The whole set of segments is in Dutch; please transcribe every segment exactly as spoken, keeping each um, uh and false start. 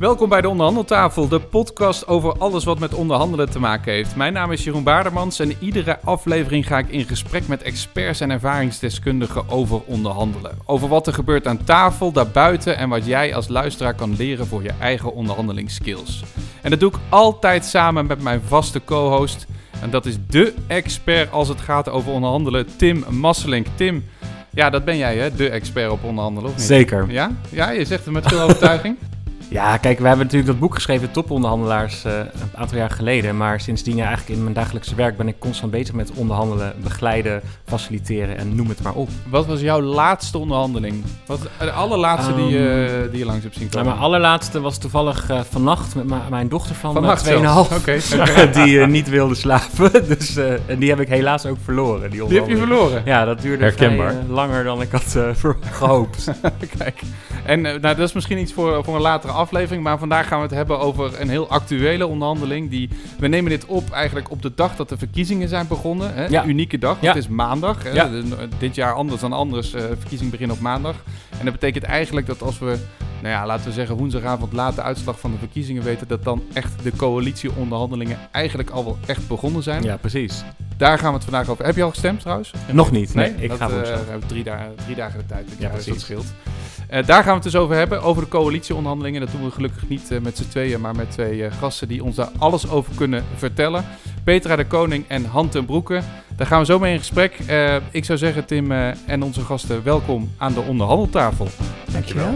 Welkom bij de Onderhandeltafel, de podcast over alles wat met onderhandelen te maken heeft. Mijn naam is Jeroen Baardermans en in iedere aflevering ga ik in gesprek met experts en ervaringsdeskundigen over onderhandelen. Over wat er gebeurt aan tafel, daarbuiten en wat jij als luisteraar kan leren voor je eigen onderhandelingsskills. En dat doe ik altijd samen met mijn vaste co-host. En dat is dé expert als het gaat over onderhandelen, Tim Masselink. Tim, ja, dat ben jij hè, de expert op onderhandelen, of niet? Zeker. Ja? Ja, je zegt het met veel overtuiging. Ja, kijk, we hebben natuurlijk dat boek geschreven, Toponderhandelaars, uh, een aantal jaar geleden. Maar sindsdien ja, eigenlijk in mijn dagelijkse werk ben ik constant bezig met onderhandelen, begeleiden, faciliteren en noem het maar op. Wat was jouw laatste onderhandeling? Wat, de allerlaatste um, die, je, die je langs hebt zien komen? Nou, mijn allerlaatste was toevallig uh, vannacht met ma- mijn dochter van vannacht twee komma vijf. Okay, okay. Die uh, niet wilde slapen. Dus, uh, en die heb ik helaas ook verloren. Die, die heb je verloren? Ja, dat duurde herkenbaar. Vrij, uh, langer dan ik had uh, gehoopt. Kijk, en uh, nou, dat is misschien iets voor, voor een latere aflevering, maar vandaag gaan we het hebben over een heel actuele onderhandeling. Die, we nemen dit op eigenlijk op de dag dat de verkiezingen zijn begonnen. Hè? Ja. Een unieke dag, ja. Het is maandag. Hè? Ja. De, dit jaar anders dan anders, uh, verkiezingen beginnen op maandag. En dat betekent eigenlijk dat als we, nou ja, laten we zeggen woensdagavond laat de uitslag van de verkiezingen weten, dat dan echt de coalitieonderhandelingen eigenlijk al wel echt begonnen zijn. Ja, precies. Daar gaan we het vandaag over. Heb je al gestemd trouwens? Nog niet, nee. nee ik dat, ga uh, we hebben drie, da- drie dagen de tijd. Ja, ja, precies. Dat scheelt. Uh, daar gaan we het dus over hebben, over de coalitieonderhandelingen. Dat doen we gelukkig niet uh, met z'n tweeën, maar met twee uh, gasten die ons daar alles over kunnen vertellen. Petra de Koning en Han ten Broeke. Daar gaan we zo mee in gesprek. Uh, ik zou zeggen, Tim uh, en onze gasten, welkom aan de onderhandeltafel. Dankjewel.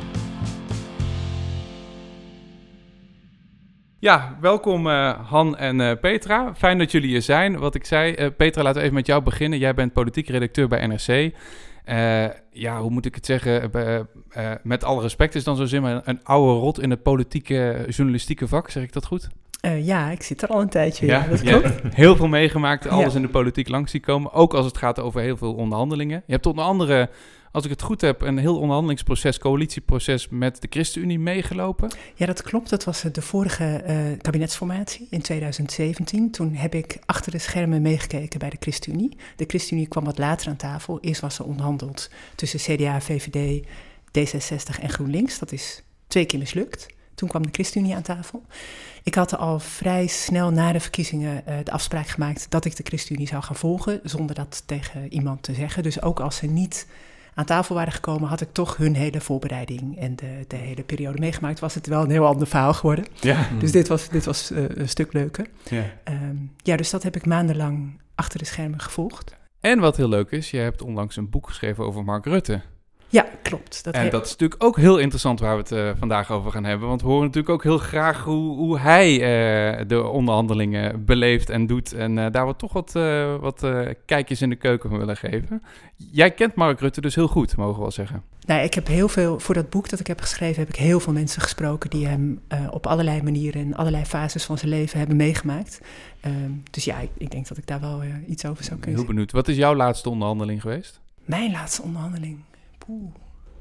Ja, welkom uh, Han en uh, Petra. Fijn dat jullie hier zijn. Wat ik zei, uh, Petra, laten we even met jou beginnen. Jij bent politiek redacteur bij N R C. Uh, ja, hoe moet ik het zeggen? Uh, uh, met alle respect is dan zo zin, maar een oude rot in het politieke journalistieke vak. Zeg ik dat goed? Uh, ja, ik zit er al een tijdje. Ja, ja, dat ja, klopt. heel veel meegemaakt, alles ja. in de politiek langs zien komen. Ook als het gaat over heel veel onderhandelingen. Je hebt onder andere, als ik het goed heb, een heel onderhandelingsproces, coalitieproces met de ChristenUnie meegelopen. Ja, dat klopt. Dat was de vorige uh, kabinetsformatie in twintig zeventien. Toen heb ik achter de schermen meegekeken bij de ChristenUnie. De ChristenUnie kwam wat later aan tafel. Eerst was er onderhandeld tussen C D A, V V D, D zesenzestig en GroenLinks. Dat is twee keer mislukt. Toen kwam de ChristenUnie aan tafel. Ik had al vrij snel na de verkiezingen uh, de afspraak gemaakt dat ik de ChristenUnie zou gaan volgen, zonder dat tegen iemand te zeggen. Dus ook als ze niet aan tafel waren gekomen, had ik toch hun hele voorbereiding en de, de hele periode meegemaakt. Was het wel een heel ander verhaal geworden. Ja. Dus dit was, dit was uh, een stuk leuker. Ja. Um, ja, dus dat heb ik maandenlang achter de schermen gevolgd. En wat heel leuk is, je hebt onlangs een boek geschreven over Mark Rutte. Ja, klopt. Dat en he- dat is natuurlijk ook heel interessant waar we het uh, vandaag over gaan hebben. Want we horen natuurlijk ook heel graag hoe, hoe hij uh, de onderhandelingen beleeft en doet. En uh, daar we toch wat, uh, wat uh, kijkjes in de keuken van willen geven. Jij kent Mark Rutte dus heel goed, mogen we wel zeggen. Nou, ik heb heel veel, voor dat boek dat ik heb geschreven, heb ik heel veel mensen gesproken die hem uh, op allerlei manieren en allerlei fases van zijn leven hebben meegemaakt. Um, dus ja, ik, ik denk dat ik daar wel uh, iets over zou kunnen Heel benieuwd. Wat is jouw laatste onderhandeling geweest? Mijn laatste onderhandeling? Poeh.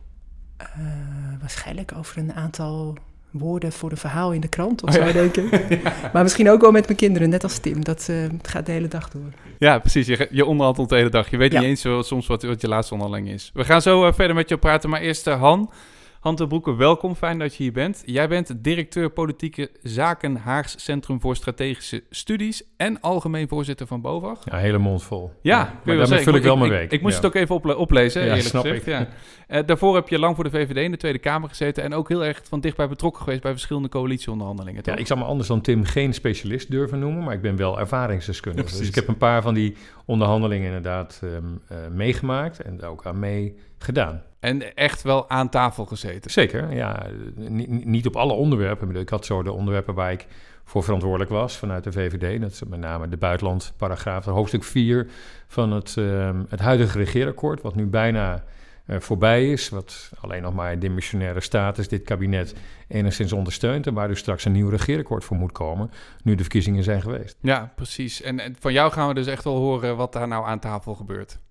Uh, waarschijnlijk over een aantal woorden voor een verhaal in de krant of oh, zo, ja. denk ik. Ja. Maar misschien ook wel met mijn kinderen, net als Tim. Dat uh, gaat de hele dag door. Ja, precies. Je, je onderhandelt de hele dag. Je weet ja. niet eens zo, soms wat, wat je laatste onderhandeling is. We gaan zo uh, verder met jou praten, maar eerst uh, Han. Han ten Broeke, welkom. Fijn dat je hier bent. Jij bent directeur politieke zaken Haags Centrum voor Strategische Studies en algemeen voorzitter van BOVAG. Ja, hele mond vol. Ja, ja maar daarmee vul ik, ik wel mijn week. Ik, ik moest ja. het ook even ople- oplezen, ja, eerlijk snap gezegd. Ik. Ja. Uh, daarvoor heb je lang voor de V V D in de Tweede Kamer gezeten en ook heel erg van dichtbij betrokken geweest bij verschillende coalitieonderhandelingen. Toch? Ja, ik zou me anders dan Tim geen specialist durven noemen, maar ik ben wel ervaringsdeskundige. Ja, dus ik heb een paar van die onderhandelingen inderdaad um, uh, meegemaakt en ook aan mee gedaan. En echt wel aan tafel gezeten? Zeker, ja. N- niet op alle onderwerpen. Ik had zo de onderwerpen waar ik voor verantwoordelijk was vanuit de V V D. Dat is met name de buitenlandparagraaf, hoofdstuk vier van het, uh, het huidige regeerakkoord, wat nu bijna uh, voorbij is, wat alleen nog maar in dimissionaire status dit kabinet enigszins ondersteunt en waar dus straks een nieuw regeerakkoord voor moet komen, nu de verkiezingen zijn geweest. Ja, precies. En, en van jou gaan we dus echt wel horen wat daar nou aan tafel gebeurt.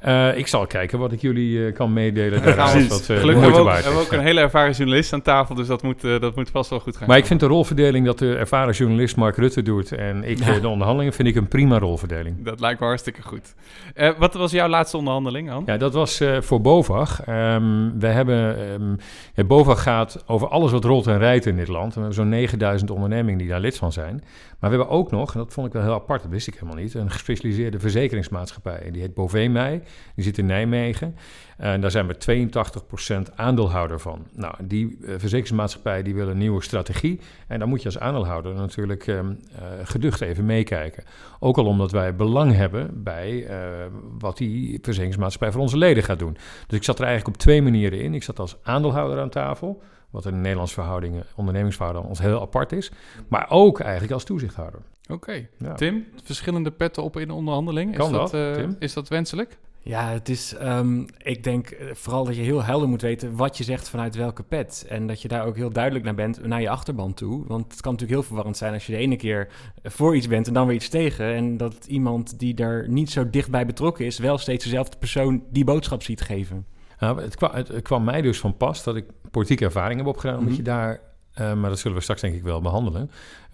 Uh, ik zal kijken wat ik jullie uh, kan meedelen. Ja, daaraan, wat, uh, gelukkig hebben we, ook, hebben we ook een hele ervaren journalist aan tafel, dus dat moet, uh, dat moet vast wel goed gaan. Maar ik vind de rolverdeling dat de ervaren journalist Mark Rutte doet en ik ja. de onderhandelingen, vind ik een prima rolverdeling. Dat lijkt me hartstikke goed. Uh, wat was jouw laatste onderhandeling, Han? Ja, dat was uh, voor BOVAG. Um, we hebben, um, ja, BOVAG gaat over alles wat rolt en rijdt in dit land. We hebben zo'n negenduizend ondernemingen die daar lid van zijn. Maar we hebben ook nog, en dat vond ik wel heel apart, dat wist ik helemaal niet, een gespecialiseerde verzekeringsmaatschappij. Die heet Bovemij, die zit in Nijmegen. En daar zijn we tweeëntachtig procent aandeelhouder van. Nou, die uh, verzekeringsmaatschappij die wil een nieuwe strategie. En daar moet je als aandeelhouder natuurlijk um, uh, geducht even meekijken. Ook al omdat wij belang hebben bij uh, wat die verzekeringsmaatschappij voor onze leden gaat doen. Dus ik zat er eigenlijk op twee manieren in. Ik zat als aandeelhouder aan tafel, wat in Nederlandse verhoudingen, ondernemingsverhoudingen, ons heel apart is. Maar ook eigenlijk als toezichthouder. Oké. Okay. Ja. Tim, verschillende petten op in de onderhandeling. Kan is dat, dat, uh, Tim? Is dat wenselijk? Ja, het is, um, ik denk vooral dat je heel helder moet weten wat je zegt vanuit welke pet. En dat je daar ook heel duidelijk naar bent, naar je achterban toe. Want het kan natuurlijk heel verwarrend zijn als je de ene keer voor iets bent en dan weer iets tegen. En dat iemand die daar niet zo dichtbij betrokken is, wel steeds dezelfde persoon die boodschap ziet geven. Nou, het, kwam, het kwam mij dus van pas dat ik politieke ervaring heb opgedaan, omdat Mm-hmm. je daar... Uh, maar dat zullen we straks denk ik wel behandelen.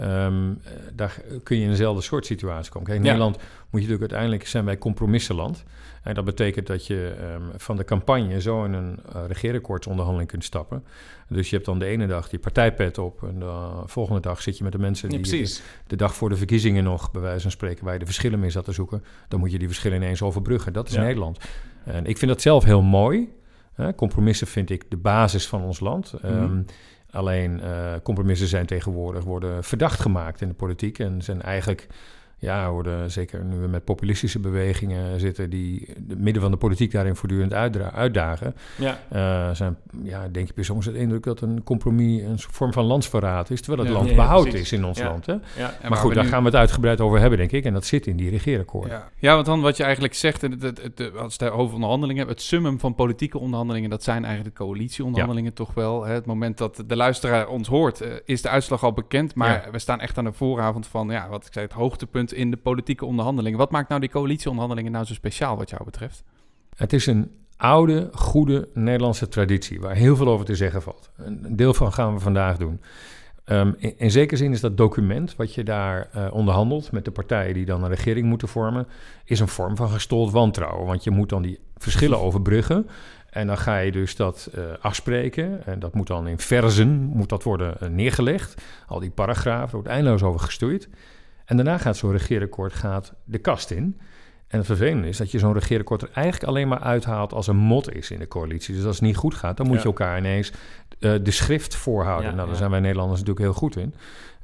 Um, daar kun je in dezelfde soort situatie komen. Kijk, in ja. Nederland moet je natuurlijk uiteindelijk zijn wij compromissenland. En dat betekent dat je um, van de campagne zo in een uh, regeerakkoordsonderhandeling kunt stappen. Dus je hebt dan de ene dag die partijpet op en de volgende dag zit je met de mensen die ja, de, de dag voor de verkiezingen nog, bij wijze van spreken, waar je de verschillen mee zat te zoeken. Dan moet je die verschillen ineens overbruggen. Dat is ja. Nederland. En ik vind dat zelf heel mooi. Uh, compromissen vind ik de basis van ons land. Mm-hmm. Um, Alleen uh, compromissen zijn tegenwoordig worden verdacht gemaakt in de politiek en zijn eigenlijk, ja, worden zeker nu we met populistische bewegingen zitten die het midden van de politiek daarin voortdurend uitdra- uitdagen. Ja. Uh, zijn, ja, denk je soms het indruk dat een compromis een vorm van landsverraad is, terwijl het ja, land nee, behoud precies. is in ons ja. land. Hè? Ja. Maar, maar goed, daar nu... gaan we het uitgebreid over hebben, denk ik. En dat zit in die regeerakkoorden. Ja. ja, want dan wat je eigenlijk zegt, het, het, het, het, als het over onderhandelingen hebt, het summum van politieke onderhandelingen, dat zijn eigenlijk de coalitieonderhandelingen ja. toch wel. Hè? Het moment dat de luisteraar ons hoort, uh, is de uitslag al bekend. Maar ja. we staan echt aan de vooravond van, ja, wat ik zei, het hoogtepunt in de politieke onderhandelingen. Wat maakt nou die coalitieonderhandelingen nou zo speciaal wat jou betreft? Het is een oude, goede Nederlandse traditie waar heel veel over te zeggen valt. Een deel van gaan we vandaag doen. Um, in, in zekere zin is dat document wat je daar uh, onderhandelt met de partijen die dan een regering moeten vormen, is een vorm van gestold wantrouwen. Want je moet dan die verschillen overbruggen. En dan ga je dus dat uh, afspreken. En dat moet dan in verzen moet dat worden uh, neergelegd. Al die paragrafen, er wordt eindeloos over gestoeid. En daarna gaat zo'n regeerakkoord gaat de kast in. En het vervelende is dat je zo'n regeerakkoord er eigenlijk alleen maar uithaalt als een mot is in de coalitie. Dus als het niet goed gaat, dan moet ja. je elkaar ineens uh, de schrift voorhouden. Ja, nou, daar ja. zijn wij Nederlanders natuurlijk heel goed in.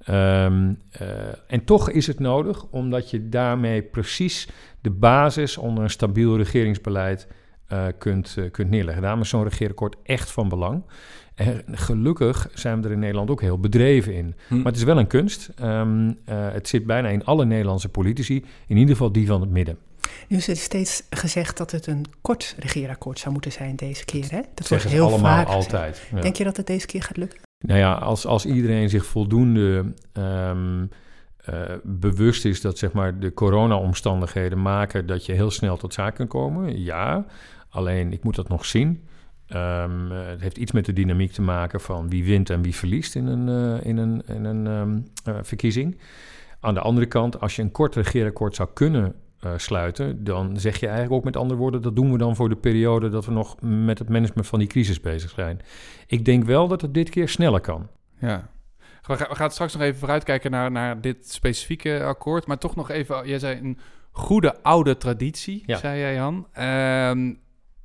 Um, uh, en toch is het nodig, omdat je daarmee precies de basis onder een stabiel regeringsbeleid uh, kunt, uh, kunt neerleggen. Daarom is zo'n regeerakkoord echt van belang. En gelukkig zijn we er in Nederland ook heel bedreven in. Hm. Maar het is wel een kunst. Um, uh, het zit bijna in alle Nederlandse politici, in ieder geval die van het midden. Nu is er steeds gezegd dat het een kort regeerakkoord zou moeten zijn deze keer. Hè? Dat zeggen wordt heel allemaal vaak altijd. Ja. Denk je dat het deze keer gaat lukken? Nou ja, als, als iedereen zich voldoende um, uh, bewust is dat zeg maar, de corona-omstandigheden maken dat je heel snel tot zaak kunt komen, ja. Alleen, ik moet dat nog zien. Um, uh, het heeft iets met de dynamiek te maken van wie wint en wie verliest in een, uh, in een, in een um, uh, verkiezing. Aan de andere kant, als je een kort regeerakkoord zou kunnen uh, sluiten, dan zeg je eigenlijk ook met andere woorden, dat doen we dan voor de periode dat we nog met het management van die crisis bezig zijn. Ik denk wel dat het dit keer sneller kan. Ja. We gaan, we gaan straks nog even vooruitkijken naar, naar dit specifieke akkoord, maar toch nog even, jij zei een goede oude traditie, ja. zei jij Jan. Um,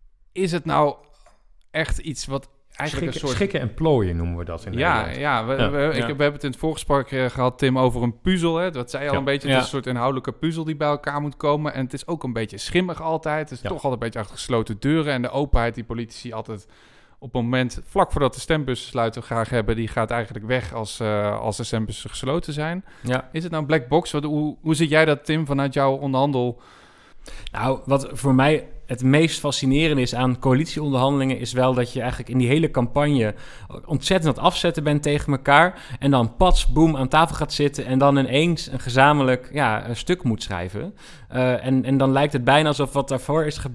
is het nou echt iets wat eigenlijk schikken, een soort... Schikken en plooien noemen we dat in ja, Nederland. Ja, we, ja. We, ik, ja. we hebben het in het voorgesprek uh, gehad, Tim, over een puzzel. Hè? Dat zei je al ja. een beetje. Ja. Het is een soort inhoudelijke puzzel die bij elkaar moet komen. En het is ook een beetje schimmig altijd. Het is ja. toch altijd een beetje achter gesloten deuren. En de openheid die politici altijd op het moment, vlak voordat de stembussen sluiten, graag hebben, die gaat eigenlijk weg als, uh, als de stembussen gesloten zijn. Ja. Is het nou een black box? Wat, hoe, hoe zit jij dat, Tim, vanuit jouw onderhandel? Nou, wat voor mij het meest fascinerende is aan coalitieonderhandelingen is wel dat je eigenlijk in die hele campagne ontzettend aan het afzetten bent tegen elkaar en dan pats, boem, aan tafel gaat zitten en dan ineens een gezamenlijk ja, een stuk moet schrijven. Uh, en, en dan lijkt het bijna alsof wat daarvoor is gebeurd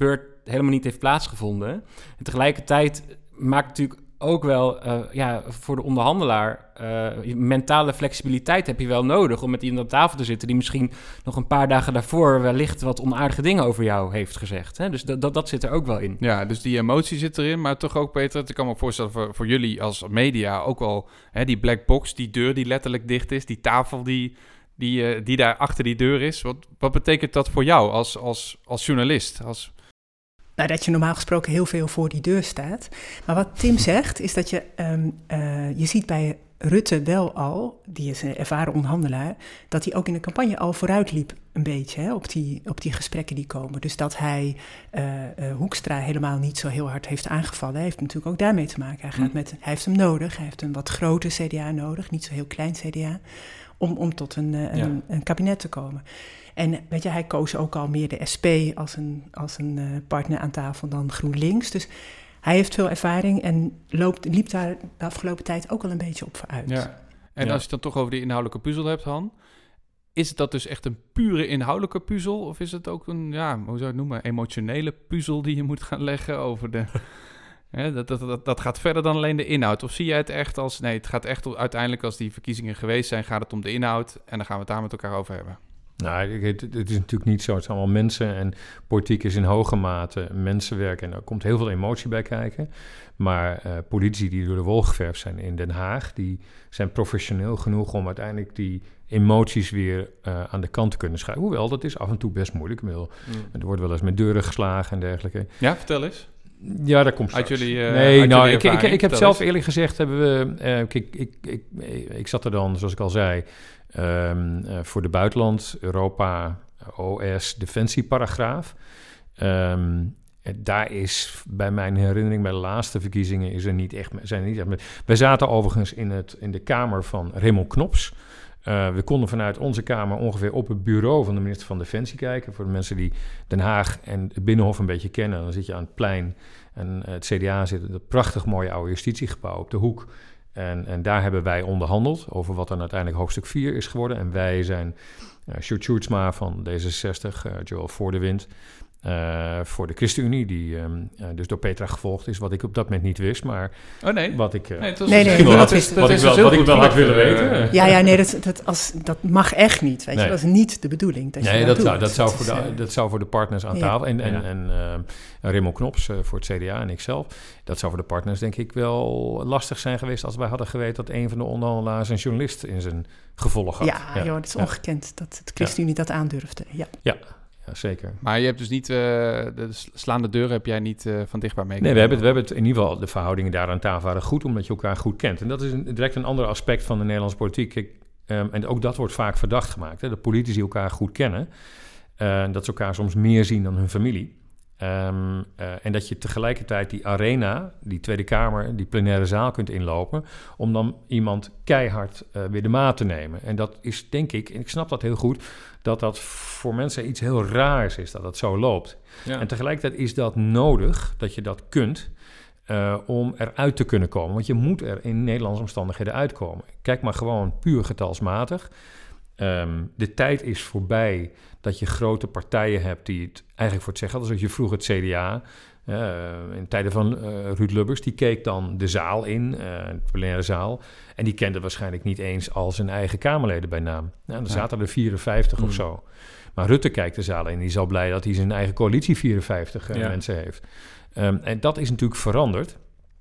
helemaal niet heeft plaatsgevonden. En tegelijkertijd maakt natuurlijk ook wel uh, ja, voor de onderhandelaar uh, mentale flexibiliteit heb je wel nodig om met iemand aan tafel te zitten die misschien nog een paar dagen daarvoor wellicht wat onaardige dingen over jou heeft gezegd. Hè? Dus dat, dat, dat zit er ook wel in. Ja, dus die emotie zit erin, maar toch ook, Peter, ik kan me voorstellen voor, voor jullie als media ook wel, hè, die black box, die deur die letterlijk dicht is, die tafel die, die, uh, die daar achter die deur is. Wat, wat betekent dat voor jou als, als, als journalist? Als... Nou, dat je normaal gesproken heel veel voor die deur staat. Maar wat Tim zegt, is dat je, um, uh, je ziet bij Rutte wel al, die is een ervaren onderhandelaar, dat hij ook in de campagne al vooruit liep een beetje hè, op, die, op die gesprekken die komen. Dus dat hij uh, uh, Hoekstra helemaal niet zo heel hard heeft aangevallen, heeft natuurlijk ook daarmee te maken. Hij, gaat met, hij heeft hem nodig, hij heeft een wat groter C D A nodig, niet zo heel klein C D A, om, om tot een, uh, een, ja. een kabinet te komen. En weet je, hij koos ook al meer de S P als een, als een uh, partner aan tafel dan GroenLinks. Dus hij heeft veel ervaring en loopt, liep daar de afgelopen tijd ook al een beetje op vooruit. Ja. En ja. als je het dan toch over die inhoudelijke puzzel hebt, Han, is dat dus echt een pure inhoudelijke puzzel? Of is het ook een, ja, hoe zou je het noemen, emotionele puzzel die je moet gaan leggen over de... Ja, dat, dat, dat, dat gaat verder dan alleen de inhoud. Of zie jij het echt als... Nee, het gaat echt uiteindelijk als die verkiezingen geweest zijn, gaat het om de inhoud en dan gaan we het daar met elkaar over hebben. Nou, het, het is natuurlijk niet zo. Het zijn allemaal mensen en politiek is in hoge mate mensenwerk en er komt heel veel emotie bij kijken. Maar uh, politici die door de wol geverfd zijn in Den Haag, die zijn professioneel genoeg om uiteindelijk die emoties weer uh, aan de kant te kunnen schuiven. Hoewel, dat is af en toe best moeilijk. Mm. Er wordt wel eens met deuren geslagen en dergelijke. Ja, vertel eens. Ja, dat komt straks. Uit jullie, uh, nee, uit nou, jullie ik, ik, ik heb zelf eens. eerlijk gezegd, hebben we, uh, ik, ik, ik, ik, ik zat er dan, zoals ik al zei, um, uh, voor de buitenland, Europa, O S, defensieparagraaf. Um, daar is bij mijn herinnering, bij de laatste verkiezingen, is er niet echt, zijn er niet echt. Wij zaten overigens in, het, in de kamer van Raymond Knops. Uh, we konden vanuit onze kamer ongeveer op het bureau van de minister van Defensie kijken. Voor de mensen die Den Haag en het Binnenhof een beetje kennen, dan zit je aan het plein. En uh, het C D A zit in dat prachtig mooie oude justitiegebouw op de hoek. En, en daar hebben wij onderhandeld over wat dan uiteindelijk hoofdstuk vier is geworden. En wij zijn uh, Sjoerd Sjoerdsma van D zesenzestig, uh, Joël Voordewind, Uh, voor de ChristenUnie, die um, uh, dus door Petra gevolgd is, wat ik op dat moment niet wist, maar oh nee. wat ik uh, nee, nee, nee, nee, wel, dat had, is, wat dat ik wel, wat ik wel had willen weten. Ja, ja, nee, dat, dat, als, dat mag echt niet, weet nee. je, dat is niet de bedoeling. Dat, nee, je dat, dat, zou, doet. dat, zou dat, voor is, de, uh, dat zou voor de partners aan ja. tafel en, en, Ja. en uh, Raymond Knops uh, voor het C D A en ikzelf, dat zou voor de partners denk ik wel lastig zijn geweest als wij hadden geweten dat een van de onderhandelaars een journalist in zijn gevolg had. Ja, ja. joh, het is ja. ongekend dat het ChristenUnie dat aandurfde. Ja. Ja. Ja, zeker. Maar je hebt dus niet, uh, de slaande deuren heb jij niet uh, van dichtbij mee. Nee, we hebben, het, we hebben het in ieder geval, de verhoudingen daar aan tafel waren goed, omdat je elkaar goed kent. En dat is een, direct een ander aspect van de Nederlandse politiek. Kijk, um, en ook dat wordt vaak verdacht gemaakt, hè, dat politici elkaar goed kennen. Uh, dat ze elkaar soms meer zien dan hun familie. Um, uh, en dat je tegelijkertijd die arena, die Tweede Kamer, die plenaire zaal kunt inlopen, om dan iemand keihard uh, weer de maat te nemen. En dat is, denk ik, en ik snap dat heel goed, dat dat voor mensen iets heel raars is, dat dat zo loopt. Ja. En tegelijkertijd is dat nodig, dat je dat kunt, uh, om eruit te kunnen komen. Want je moet er in Nederlandse omstandigheden uitkomen. Kijk maar gewoon puur getalsmatig. Um, de tijd is voorbij dat je grote partijen hebt die het eigenlijk voor het zeggen hadden. Zoals je vroeger het C D A, uh, in tijden van uh, Ruud Lubbers, die keek dan de zaal in, uh, de plenaire zaal. En die kende waarschijnlijk niet eens al zijn eigen Kamerleden bij naam. Nou, dan zaten er vierenvijftig mm. of zo. Maar Rutte kijkt de zaal in en die is al blij dat hij zijn eigen coalitie vierenvijftig uh, ja. mensen heeft. Um, en dat is natuurlijk veranderd.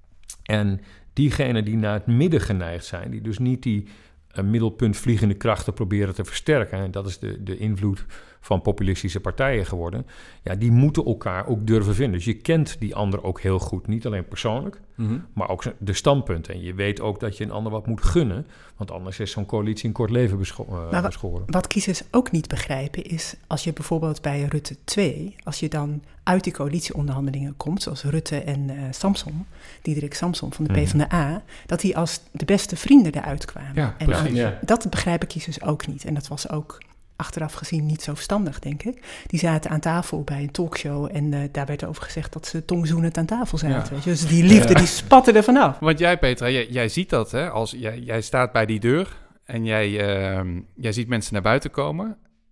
En diegenen die naar het midden geneigd zijn, die dus niet die een middelpunt vliegende krachten proberen te versterken. En dat is de, de invloed van populistische partijen geworden. Ja, die moeten elkaar ook durven vinden. Dus je kent die ander ook heel goed. Niet alleen persoonlijk, mm-hmm. maar ook de standpunten. En je weet ook dat je een ander wat moet gunnen. Want anders is zo'n coalitie een kort leven bescho- uh, maar beschoren. Wat, wat kiezers ook niet begrijpen is, als je bijvoorbeeld bij Rutte twee, als je dan uit die coalitieonderhandelingen komt, zoals Rutte en uh, Samson, Diederik Samson van de mm-hmm. PvdA, dat die als de beste vrienden eruit kwamen. Ja, en precies. ja. Dat begrijpen kiezers ook niet. En dat was ook achteraf gezien niet zo verstandig, denk ik. Die zaten aan tafel bij een talkshow en uh, daar werd over gezegd dat ze tongzoenend aan tafel zaten. Ja. Weet je? Dus die liefde, ja. die spatte er vanaf. Want jij, Petra, jij, jij ziet dat, hè? Als jij, jij staat bij die deur en jij, uh, jij ziet mensen naar buiten komen.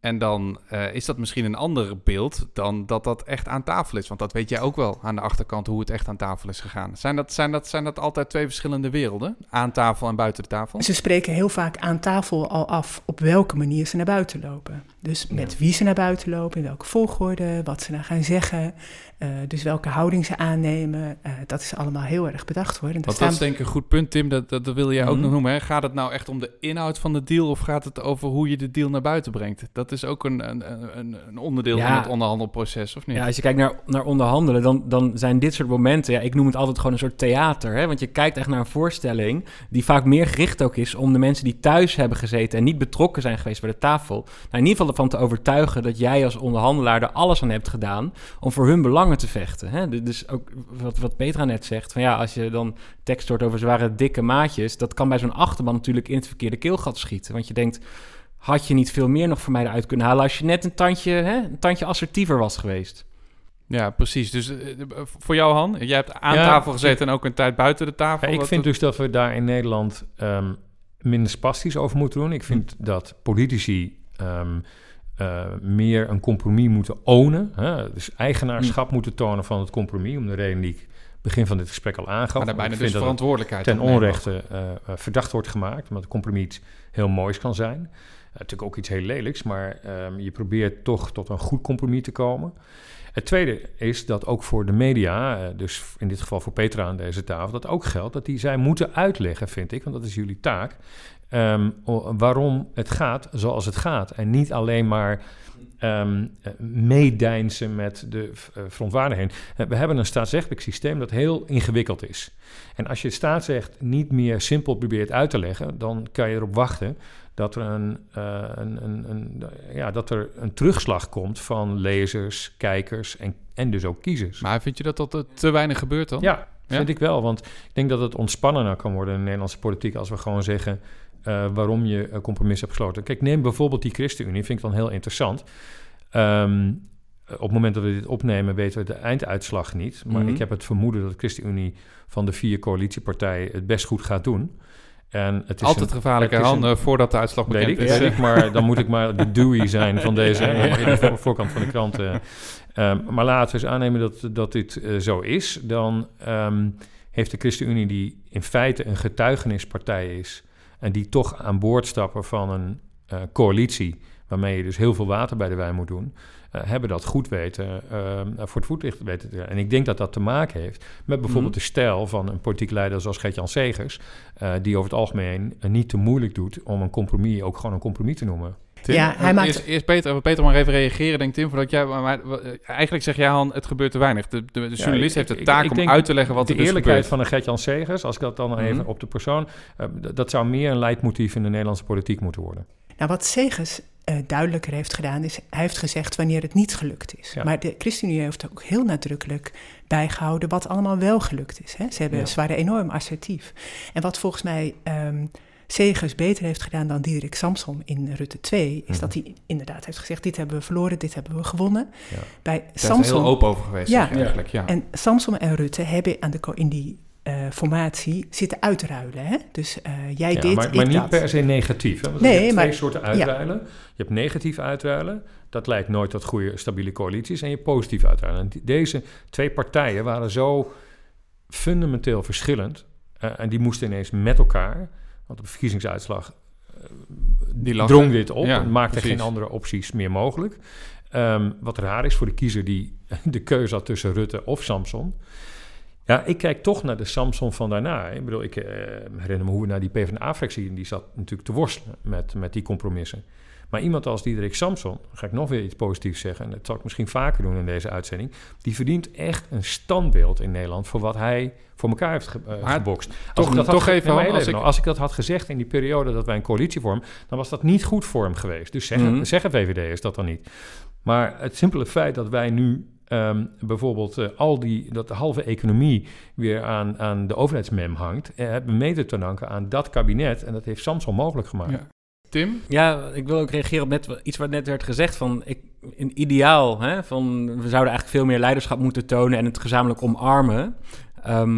En dan uh, is dat misschien een ander beeld dan dat dat echt aan tafel is. Want dat weet jij ook wel aan de achterkant hoe het echt aan tafel is gegaan. Zijn dat, zijn dat, zijn dat altijd twee verschillende werelden? Aan tafel en buiten de tafel? Ze spreken heel vaak aan tafel al af op welke manier ze naar buiten lopen. Dus met ja. wie ze naar buiten lopen, in welke volgorde, wat ze nou gaan zeggen. Uh, dus welke houding ze aannemen. Uh, dat is allemaal heel erg bedacht hoor. En Want staan... dat is denk ik een goed punt, Tim. Dat, dat, dat wil jij mm-hmm. ook nog noemen. Hè? Gaat het nou echt om de inhoud van de deal of gaat het over hoe je de deal naar buiten brengt? Dat is ook een, een, een, een onderdeel ja. van het onderhandelproces, of niet? Ja, als je kijkt naar, naar onderhandelen, dan, dan zijn dit soort momenten... Ja, ik noem het altijd gewoon een soort theater. Hè? Want je kijkt echt naar een voorstelling die vaak meer gericht ook is om de mensen die thuis hebben gezeten en niet betrokken zijn geweest bij de tafel, nou, in ieder geval ervan te overtuigen dat jij als onderhandelaar er alles aan hebt gedaan om voor hun belangen te vechten. Hè? Dus ook wat, wat Petra net zegt, van ja, als je dan tekst hoort over zware dikke maatjes, dat kan bij zo'n achterban natuurlijk in het verkeerde keelgat schieten. Want je denkt, had je niet veel meer nog voor mij eruit kunnen halen als je net een tandje, hè, een tandje assertiever was geweest? Ja, precies. Dus uh, voor jou, Han, jij hebt aan ja, tafel gezeten en ook een tijd buiten de tafel. Ja, ik vind het... dus dat we daar in Nederland um, minder spastisch over moeten doen. Ik vind hm. dat politici um, uh, meer een compromis moeten ownen. Hè? Dus eigenaarschap hm. moeten tonen van het compromis, om de reden die ik begin van dit gesprek al aangaf. Maar daarbij dus verantwoordelijkheid. Ten onrechte uh, verdacht wordt gemaakt, omdat het compromis iets heel moois kan zijn. Uh, natuurlijk ook iets heel lelijks, maar um, je probeert toch tot een goed compromis te komen. Het tweede is dat ook voor de media, uh, dus in dit geval voor Petra aan deze tafel, dat ook geldt, dat die zij moeten uitleggen, vind ik, want dat is jullie taak, um, waarom het gaat zoals het gaat. En niet alleen maar Um, meedeinzen met de uh, verontwaardiging. Uh, we hebben een staatsrechtelijk systeem dat heel ingewikkeld is. En als je staatsrecht niet meer simpel probeert uit te leggen, dan kan je erop wachten dat er een, uh, een, een, een, ja, dat er een terugslag komt van lezers, kijkers en, en dus ook kiezers. Maar vind je dat dat te weinig gebeurt dan? Ja, vind ja? ik wel. Want ik denk dat het ontspannender kan worden in de Nederlandse politiek als we gewoon zeggen Uh, waarom je een compromis hebt gesloten. Kijk, neem bijvoorbeeld die ChristenUnie, vind ik dan heel interessant. Um, op het moment dat we dit opnemen weten we de einduitslag niet. Maar mm-hmm. ik heb het vermoeden dat de ChristenUnie van de vier coalitiepartijen het best goed gaat doen. En het is altijd een, gevaarlijke handen een, voordat de uitslag bekend weet ik, is. Weet ik, maar dan moet ik maar de Dewey zijn van deze in de voorkant van de krant. Uh, um, maar laten we eens aannemen dat, dat dit uh, zo is. Dan um, heeft de ChristenUnie, die in feite een getuigenispartij is en die toch aan boord stappen van een uh, coalitie, waarmee je dus heel veel water bij de wijn moet doen, uh, hebben dat goed weten, uh, voor het voetlicht weten te En ik denk dat dat te maken heeft met bijvoorbeeld mm-hmm. de stijl van een politiek leider zoals Gert-Jan Segers, uh, die over het algemeen uh, niet te moeilijk doet om een compromis ook gewoon een compromis te noemen. Tim, ja, hij maakt... Eerst, eerst Peter, Peter maar even reageren, denk Tim, voordat jij... Maar, maar, eigenlijk zeg jij, Han, het gebeurt te weinig. De, de, de journalist ja, ik, heeft de taak ik, ik om uit te leggen wat er dus gebeurt. De eerlijkheid van een Gert-Jan Segers, als ik dat dan mm-hmm. even op de persoon... Uh, dat zou meer een leidmotief in de Nederlandse politiek moeten worden. Nou, wat Segers uh, duidelijker heeft gedaan, is... hij heeft gezegd wanneer het niet gelukt is. Ja. Maar de ChristenUnie heeft ook heel nadrukkelijk bijgehouden wat allemaal wel gelukt is. Hè? Ze, hebben, ja. ze waren enorm assertief. En wat volgens mij... Um, Segers beter heeft gedaan dan Diederik Samsom in Rutte twee... is mm-hmm. dat hij inderdaad heeft gezegd, dit hebben we verloren, dit hebben we gewonnen. Ja. Bij Daar Samsom, is heel open over geweest. Ja, eigenlijk, ja. En Samsom en Rutte hebben aan de, in die uh, formatie zitten uitruilen. Hè? Dus uh, jij ja, dit, maar, ik maar niet dat. per se negatief. Hè? Want nee, je hebt maar, twee soorten uitruilen. Ja. Je hebt negatief uitruilen. Dat leidt nooit tot goede, stabiele coalities. En je hebt positief uitruilen. En die, deze twee partijen waren zo fundamenteel verschillend. Uh, en die moesten ineens met elkaar... Want de verkiezingsuitslag uh, Die lag drong dit op ja, en maakte precies. geen andere opties meer mogelijk. Um, wat raar is voor de kiezer die de keuze had tussen Rutte of Samson. Ja, ik kijk toch naar de Samson van daarna. Ik bedoel, ik uh, herinner me hoe we naar die PvdA-fractie... die zat natuurlijk te worstelen met, met die compromissen. Maar iemand als Diederik Samson, ga ik nog weer iets positiefs zeggen... en dat zal ik misschien vaker doen in deze uitzending... die verdient echt een standbeeld in Nederland... voor wat hij voor elkaar heeft ge, uh, gebokst. Als toch, ik dat toch had, even, nee, als, ik... nou, als ik dat had gezegd in die periode dat wij een coalitie vormen... dan was dat niet goed voor hem geweest. Dus zeggen, mm-hmm. zeggen V V D is dat dan niet. Maar het simpele feit dat wij nu... Um, bijvoorbeeld uh, al die, dat de halve economie weer aan, aan de overheidsmem hangt... Uh, hebben we mede te danken aan dat kabinet... en dat heeft Samson mogelijk gemaakt. Ja. Tim? Ja, ik wil ook reageren op net, iets wat net werd gezegd. Van, ik, een ideaal, hè, van, we zouden eigenlijk veel meer leiderschap moeten tonen... en het gezamenlijk omarmen. Um,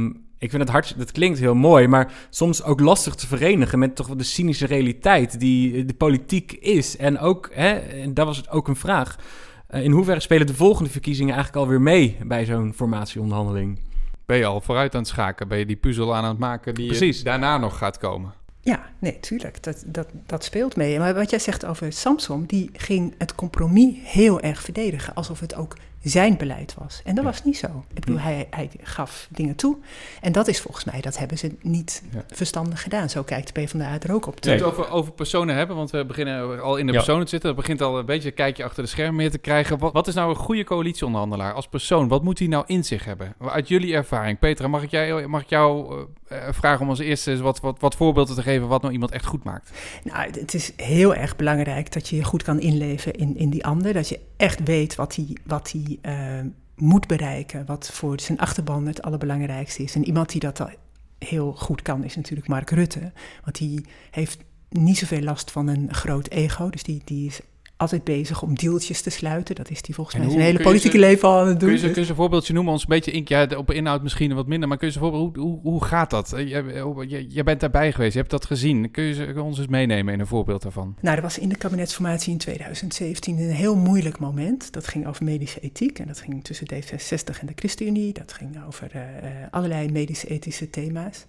Ik vind het hard, dat klinkt heel mooi, maar soms ook lastig te verenigen met toch wel de cynische realiteit die de politiek is. En ook, hè, en dat was ook een vraag, uh, in hoeverre spelen de volgende verkiezingen eigenlijk alweer mee bij zo'n formatieonderhandeling? Ben je al vooruit aan het schaken? Ben je die puzzel aan het maken die Precies. daarna nog gaat komen? Ja, nee, tuurlijk. Dat, dat, dat speelt mee. Maar wat jij zegt over Samson, die ging het compromis heel erg verdedigen, alsof het ook zijn beleid was. En dat ja. was niet zo. Ik bedoel, hij, hij gaf dingen toe. En dat is volgens mij, dat hebben ze niet ja. verstandig gedaan. Zo kijkt de PvdA er ook op. We moeten het over, over personen hebben, want we beginnen al in de ja. personen te zitten. Dat begint al een beetje een kijkje achter de schermen meer te krijgen. Wat, wat is nou een goede coalitieonderhandelaar als persoon? Wat moet hij nou in zich hebben? Uit jullie ervaring. Petra, mag ik, jij, mag ik jou uh, vragen om als eerste eens wat, wat, wat voorbeelden te geven wat nou iemand echt goed maakt? Nou, het is heel erg belangrijk dat je je goed kan inleven in, in die ander. Dat je echt weet wat hij wat hij Uh, moet bereiken, wat voor zijn achterban het allerbelangrijkste is. En iemand die dat al heel goed kan, is natuurlijk Mark Rutte. Want die heeft niet zoveel last van een groot ego, dus die, die is altijd bezig om dealtjes te sluiten. Dat is die volgens mij zijn hele politieke ze, leven al aan het doen. Kun je, kun je een voorbeeldje noemen, ons een beetje in, ja, op inhoud misschien wat minder, maar kun je ze voorbeeld, hoe, hoe, hoe gaat dat? Jij bent daarbij geweest, je hebt dat gezien. Kun je, ze, kun je ons eens meenemen in een voorbeeld daarvan? Nou, er was in de kabinetsformatie in tweeduizend zeventien een heel moeilijk moment. Dat ging over medische ethiek en dat ging tussen D zesenzestig en de ChristenUnie. Dat ging over uh, allerlei medisch-ethische thema's.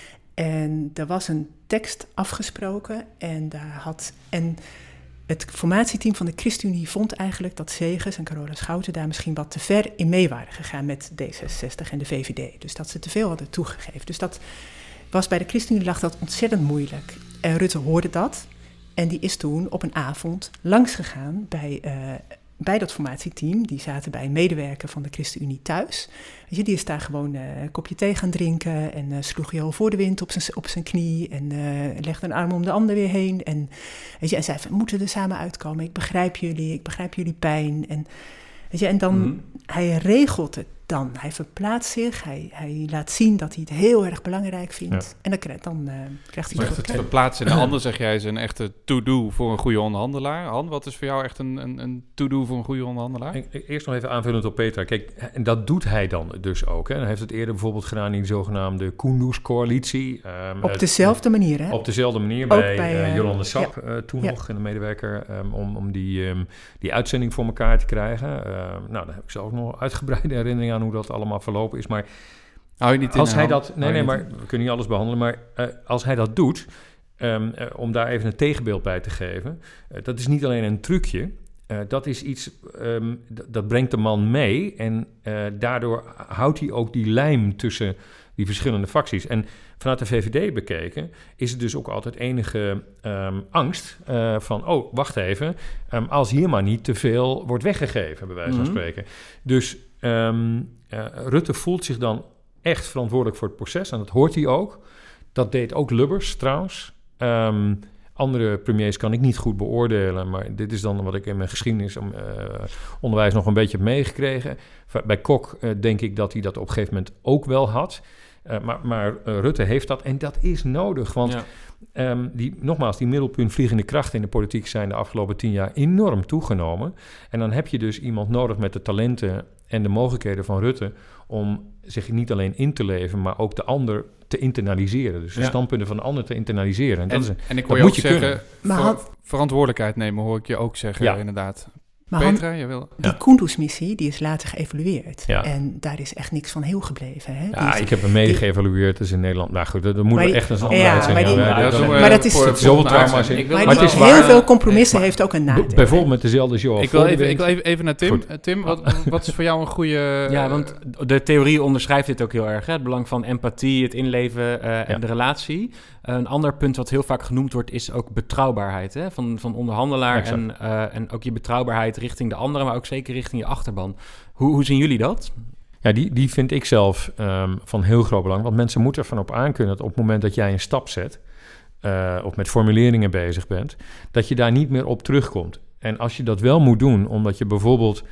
En er was een tekst afgesproken en daar had... En het formatieteam van de ChristenUnie vond eigenlijk dat Segers en Carola Schouten daar misschien wat te ver in mee waren gegaan met D zesenzestig en de V V D. Dus dat ze te veel hadden toegegeven. Dus dat was bij de ChristenUnie lag dat ontzettend moeilijk. En Rutte hoorde dat en die is toen op een avond langsgegaan bij, uh, bij dat formatieteam. Die zaten bij een medewerker van de ChristenUnie thuis. Weet je, die is daar gewoon uh, een kopje thee gaan drinken en uh, sloeg Jo voor de wind op zijn, op zijn knie en uh, legde een arm om de ander weer heen. En, weet je, en zei van, we moeten er samen uitkomen. Ik begrijp jullie, ik begrijp jullie pijn. En, weet je, en dan, mm-hmm. hij regelt het dan. Hij verplaatst zich, hij, hij laat zien dat hij het heel erg belangrijk vindt. Ja. En dan, krijgt, dan uh, krijgt hij het. Het verplaatsen in de ander, zeg jij, is een echte to-do voor een goede onderhandelaar. Han, wat is voor jou echt een, een, een to-do voor een goede onderhandelaar? Ik, eerst nog even aanvullend op Petra. Kijk, en dat doet hij dan dus ook. Hè. Hij heeft het eerder bijvoorbeeld gedaan in de zogenaamde Kunduz-coalitie. Um, op dezelfde het, manier, hè? Op dezelfde manier bij, bij uh, Jolande Sap, ja. uh, toen ja. nog, en de medewerker, um, om, om die, um, die uitzending voor elkaar te krijgen. Uh, nou, daar heb ik zelf nog uitgebreide herinneringen aan hoe dat allemaal verlopen is. Maar hou je niet in als hij dat, nee, nee, maar we kunnen niet alles behandelen. Maar uh, als hij dat doet, um, uh, om daar even een tegenbeeld bij te geven, uh, dat is niet alleen een trucje. Uh, dat is iets, um, d- dat brengt de man mee en uh, daardoor houdt hij ook die lijm tussen die verschillende facties. En vanuit de V V D bekeken is het dus ook altijd enige um, angst uh, van, oh, wacht even, um, als hier maar niet te veel wordt weggegeven, bij wijze van mm-hmm. spreken. Dus um, uh, Rutte voelt zich dan echt verantwoordelijk voor het proces en dat hoort hij ook. Dat deed ook Lubbers trouwens. Um, Andere premiers kan ik niet goed beoordelen, maar dit is dan wat ik in mijn geschiedenis uh, onderwijs nog een beetje heb meegekregen. Bij Kok uh, denk ik dat hij dat op een gegeven moment ook wel had. Uh, maar maar uh, Rutte heeft dat en dat is nodig, want ja. um, die, nogmaals, die middelpuntvliegende krachten in de politiek zijn de afgelopen tien jaar enorm toegenomen. En dan heb je dus iemand nodig met de talenten en de mogelijkheden van Rutte om zich niet alleen in te leven, maar ook de ander te internaliseren. Dus de ja. standpunten van de ander te internaliseren. En, en, dat is, en ik hoor je ook je zeggen, ver, had... verantwoordelijkheid nemen, hoor ik je ook zeggen, ja. inderdaad. Maar Petra, je wil... Die ja. Kunduz-missie, die is later geëvalueerd. Ja. En daar is echt niks van heel gebleven. Hè? Ja, is, ik heb hem mede die... geëvalueerd, dus in Nederland. Nou goed, dat, dat moet die, echt een andere ja, zijn. Maar, die, ja, ja, dat, dat, maar, maar dat is... Zoveel trauma's in. Maar, maar die, het is heel waar, veel compromissen nee, heeft ook een nadeel. Bijvoorbeeld met dezelfde Johan. Ik wil even, ik wil even, even naar Tim. Uh, Tim, wat, wat is voor jou een goede... Ja, want de theorie onderschrijft dit ook heel erg. Hè? Het belang van empathie, het inleven uh, en ja. de relatie. Uh, een ander punt wat heel vaak genoemd wordt, is ook betrouwbaarheid. Hè? Van, van onderhandelaar en, uh, en ook je betrouwbaarheid richting de anderen, maar ook zeker richting je achterban. Hoe, hoe zien jullie dat? Ja, die, die vind ik zelf um, van heel groot belang. Want mensen moeten ervan op aankunnen dat op het moment dat jij een stap zet, uh, of met formuleringen bezig bent, dat je daar niet meer op terugkomt. En als je dat wel moet doen, omdat je bijvoorbeeld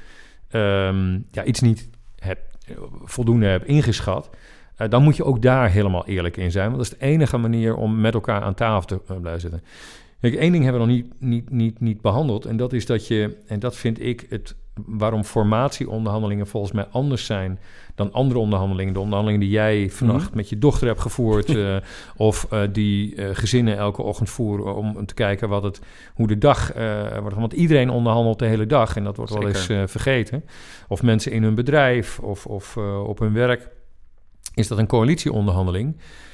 um, ja, iets niet hebt, voldoende hebt ingeschat, Uh, dan moet je ook daar helemaal eerlijk in zijn. Want dat is de enige manier om met elkaar aan tafel te uh, blijven zitten. Kijk, één ding hebben we nog niet, niet, niet, niet behandeld. En dat is dat je, en dat vind ik het waarom formatieonderhandelingen volgens mij anders zijn dan andere onderhandelingen. De onderhandelingen die jij vannacht mm-hmm. met je dochter hebt gevoerd, uh, of uh, die uh, gezinnen elke ochtend voeren om te kijken wat het, hoe de dag uh, wordt. Want iedereen onderhandelt de hele dag en dat wordt Zeker. wel eens uh, vergeten. Of mensen in hun bedrijf of, of uh, op hun werk. Is dat een coalitieonderhandeling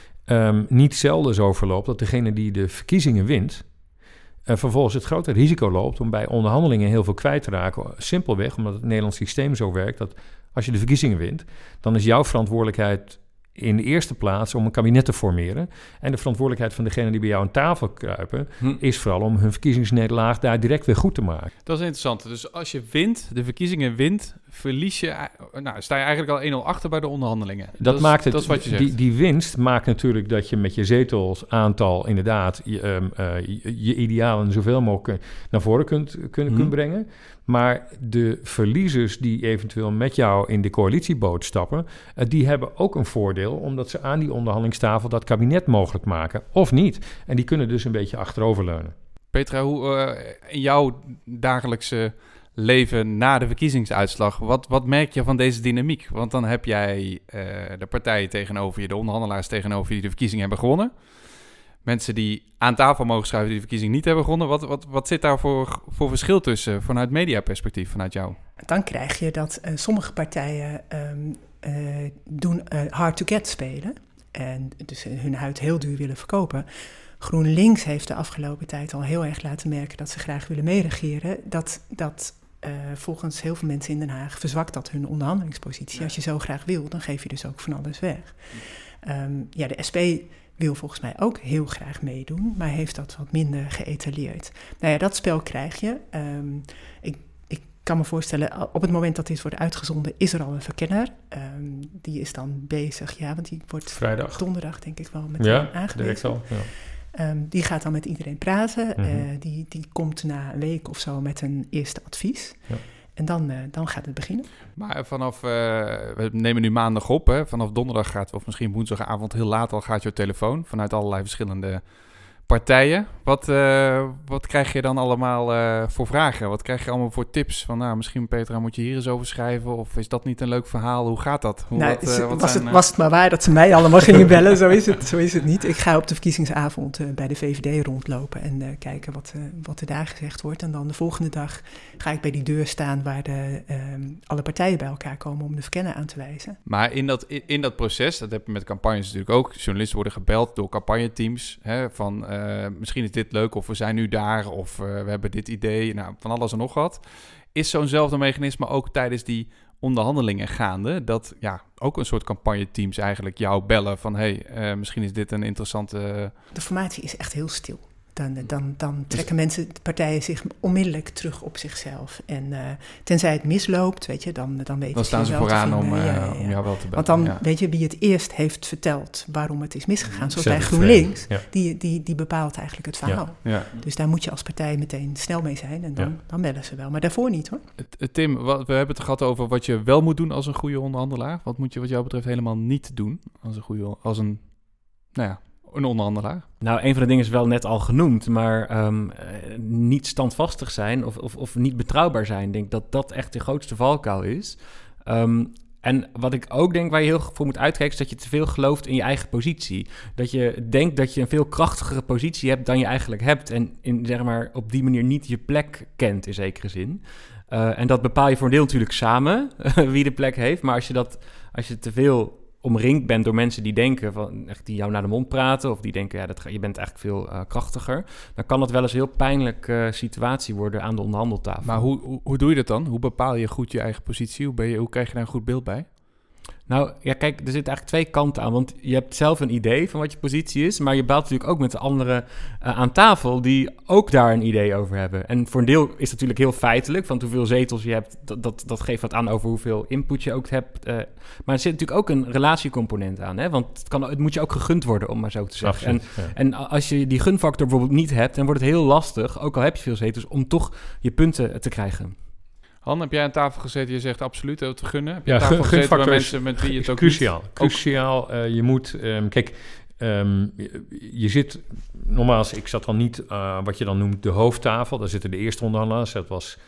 um, niet zelden zo verloopt dat degene die de verkiezingen wint, Uh, vervolgens het grote risico loopt om bij onderhandelingen heel veel kwijt te raken. Simpelweg omdat het Nederlands systeem zo werkt dat als je de verkiezingen wint, dan is jouw verantwoordelijkheid in de eerste plaats om een kabinet te formeren. En de verantwoordelijkheid van degene die bij jou aan tafel kruipen, hm. is vooral om hun verkiezingsnederlaag daar direct weer goed te maken. Dat is interessant. Dus als je wint, de verkiezingen wint, verlies je, nou, sta je eigenlijk al één nul achter bij de onderhandelingen. Dat, dat maakt is, het, dat is wat je zegt. Die, die winst maakt natuurlijk dat je met je zetelaantal inderdaad je, um, uh, je, je idealen zoveel mogelijk naar voren kunt, kun, hmm. kunt brengen. Maar de verliezers die eventueel met jou in de coalitieboot stappen, uh, die hebben ook een voordeel, omdat ze aan die onderhandelingstafel dat kabinet mogelijk maken, of niet. En die kunnen dus een beetje achteroverleunen. Petra, hoe uh, in jouw dagelijkse leven na de verkiezingsuitslag, wat, wat merk je van deze dynamiek? Want dan heb jij uh, de partijen tegenover je, de onderhandelaars tegenover je die de verkiezingen hebben gewonnen. Mensen die aan tafel mogen schuiven die de verkiezing niet hebben gewonnen. Wat, wat, wat zit daar voor, voor verschil tussen vanuit mediaperspectief, vanuit jou? Dan krijg je dat uh, sommige partijen um, uh, doen uh, hard to get spelen. En dus hun huid heel duur willen verkopen. GroenLinks heeft de afgelopen tijd al heel erg laten merken dat ze graag willen meeregeren. Dat, dat uh, volgens heel veel mensen in Den Haag verzwakt dat hun onderhandelingspositie. Ja. Als je zo graag wil, dan geef je dus ook van alles weg. Um, ja, de S P wil volgens mij ook heel graag meedoen, maar heeft dat wat minder geëtaleerd. Nou ja, dat spel krijg je. Um, ik, ik kan me voorstellen, op het moment dat dit wordt uitgezonden, is er al een verkenner. Um, die is dan bezig, ja, want die wordt vrijdag, donderdag denk ik wel met ja, aangewezen. Direct al, ja. Um, die gaat dan met iedereen praten. Mm-hmm. Uh, die, die komt na een week of zo met een eerste advies. Ja. En dan, uh, dan gaat het beginnen. Maar vanaf, uh, we nemen nu maandag op, hè? Vanaf donderdag gaat, of misschien woensdagavond heel laat al, gaat je telefoon vanuit allerlei verschillende partijen. Wat, uh, wat krijg je dan allemaal uh, voor vragen? Wat krijg je allemaal voor tips? Van nou, misschien Petra, moet je hier eens over schrijven? Of is dat niet een leuk verhaal? Hoe gaat dat? Hoe, nou, wat, uh, wat was, zijn, het, uh... was het maar waar dat ze mij allemaal gingen bellen? Zo is het, zo is het niet. Ik ga op de verkiezingsavond uh, bij de V V D rondlopen en uh, kijken wat, uh, wat er daar gezegd wordt. En dan de volgende dag ga ik bij die deur staan waar de, uh, alle partijen bij elkaar komen om de verkenner aan te wijzen. Maar in dat, in, in dat proces, dat heb je met campagnes natuurlijk ook. Journalisten worden gebeld door campagneteams. Hè, van uh, misschien is dit leuk of we zijn nu daar of uh, we hebben dit idee. Nou, van alles en nog wat. Is zo'nzelfde mechanisme ook tijdens die onderhandelingen gaande? Dat ja, ook een soort campagneteams eigenlijk jou bellen van hé, hey, uh, misschien is dit een interessante... De formatie is echt heel stil. Dan, dan, dan trekken mensen, de partijen zich onmiddellijk terug op zichzelf. En uh, tenzij het misloopt, weet je, dan, dan weten dan staan ze vooraan om, uh, ja, ja, ja. om jou wel te bellen. Want dan ja. weet je wie het eerst heeft verteld waarom het is misgegaan. Zoals bij Zet GroenLinks, ja. die, die, die bepaalt eigenlijk het verhaal. Ja. Ja. Dus daar moet je als partij meteen snel mee zijn en dan, ja. dan bellen ze wel. Maar daarvoor niet hoor. Tim, wat, we hebben het gehad over wat je wel moet doen als een goede onderhandelaar. Wat moet je wat jou betreft helemaal niet doen als een goede, als een, nou ja, een onderhandelaar? Nou, een van de dingen is wel net al genoemd, maar um, uh, niet standvastig zijn of, of, of niet betrouwbaar zijn. Ik denk dat dat echt de grootste valkuil is. Um, en wat ik ook denk waar je heel voor moet uitkijken, is dat je te veel gelooft in je eigen positie. Dat je denkt dat je een veel krachtigere positie hebt dan je eigenlijk hebt. En in, zeg maar, op die manier niet je plek kent in zekere zin. Uh, en dat bepaal je voor een deel natuurlijk samen, wie de plek heeft. Maar als je, dat, als je te veel omringd bent door mensen die denken van, echt die jou naar de mond praten of die denken, ja, dat, je bent eigenlijk veel uh, krachtiger, dan kan dat wel eens een heel pijnlijke uh, situatie worden aan de onderhandeltafel. Maar hoe, hoe, hoe doe je dat dan? Hoe bepaal je goed je eigen positie? Hoe, ben je, hoe krijg je daar een goed beeld bij? Nou, ja, kijk, er zitten eigenlijk twee kanten aan. Want je hebt zelf een idee van wat je positie is, maar je baalt natuurlijk ook met de anderen uh, aan tafel die ook daar een idee over hebben. En voor een deel is het natuurlijk heel feitelijk, want hoeveel zetels je hebt, dat, dat, dat geeft wat aan over hoeveel input je ook hebt. Uh, maar er zit natuurlijk ook een relatiecomponent aan, hè? Want het, kan, het moet je ook gegund worden, om maar zo te zeggen. Absoluut, en, ja. en als je die gunfactor bijvoorbeeld niet hebt, dan wordt het heel lastig, ook al heb je veel zetels, om toch je punten te krijgen. Han, heb jij aan tafel gezeten? Je zegt absoluut te gunnen. Heb je Ja, aan tafel gun, gezeten gunfactor waar is mensen met wie je het ook cruciaal. niet... Cruciaal. Uh, je moet, um, kijk, um, je, je zit, nogmaals, ik zat dan niet, uh, wat je dan noemt, de hoofdtafel. Daar zitten de eerste onderhandelaars. Dat was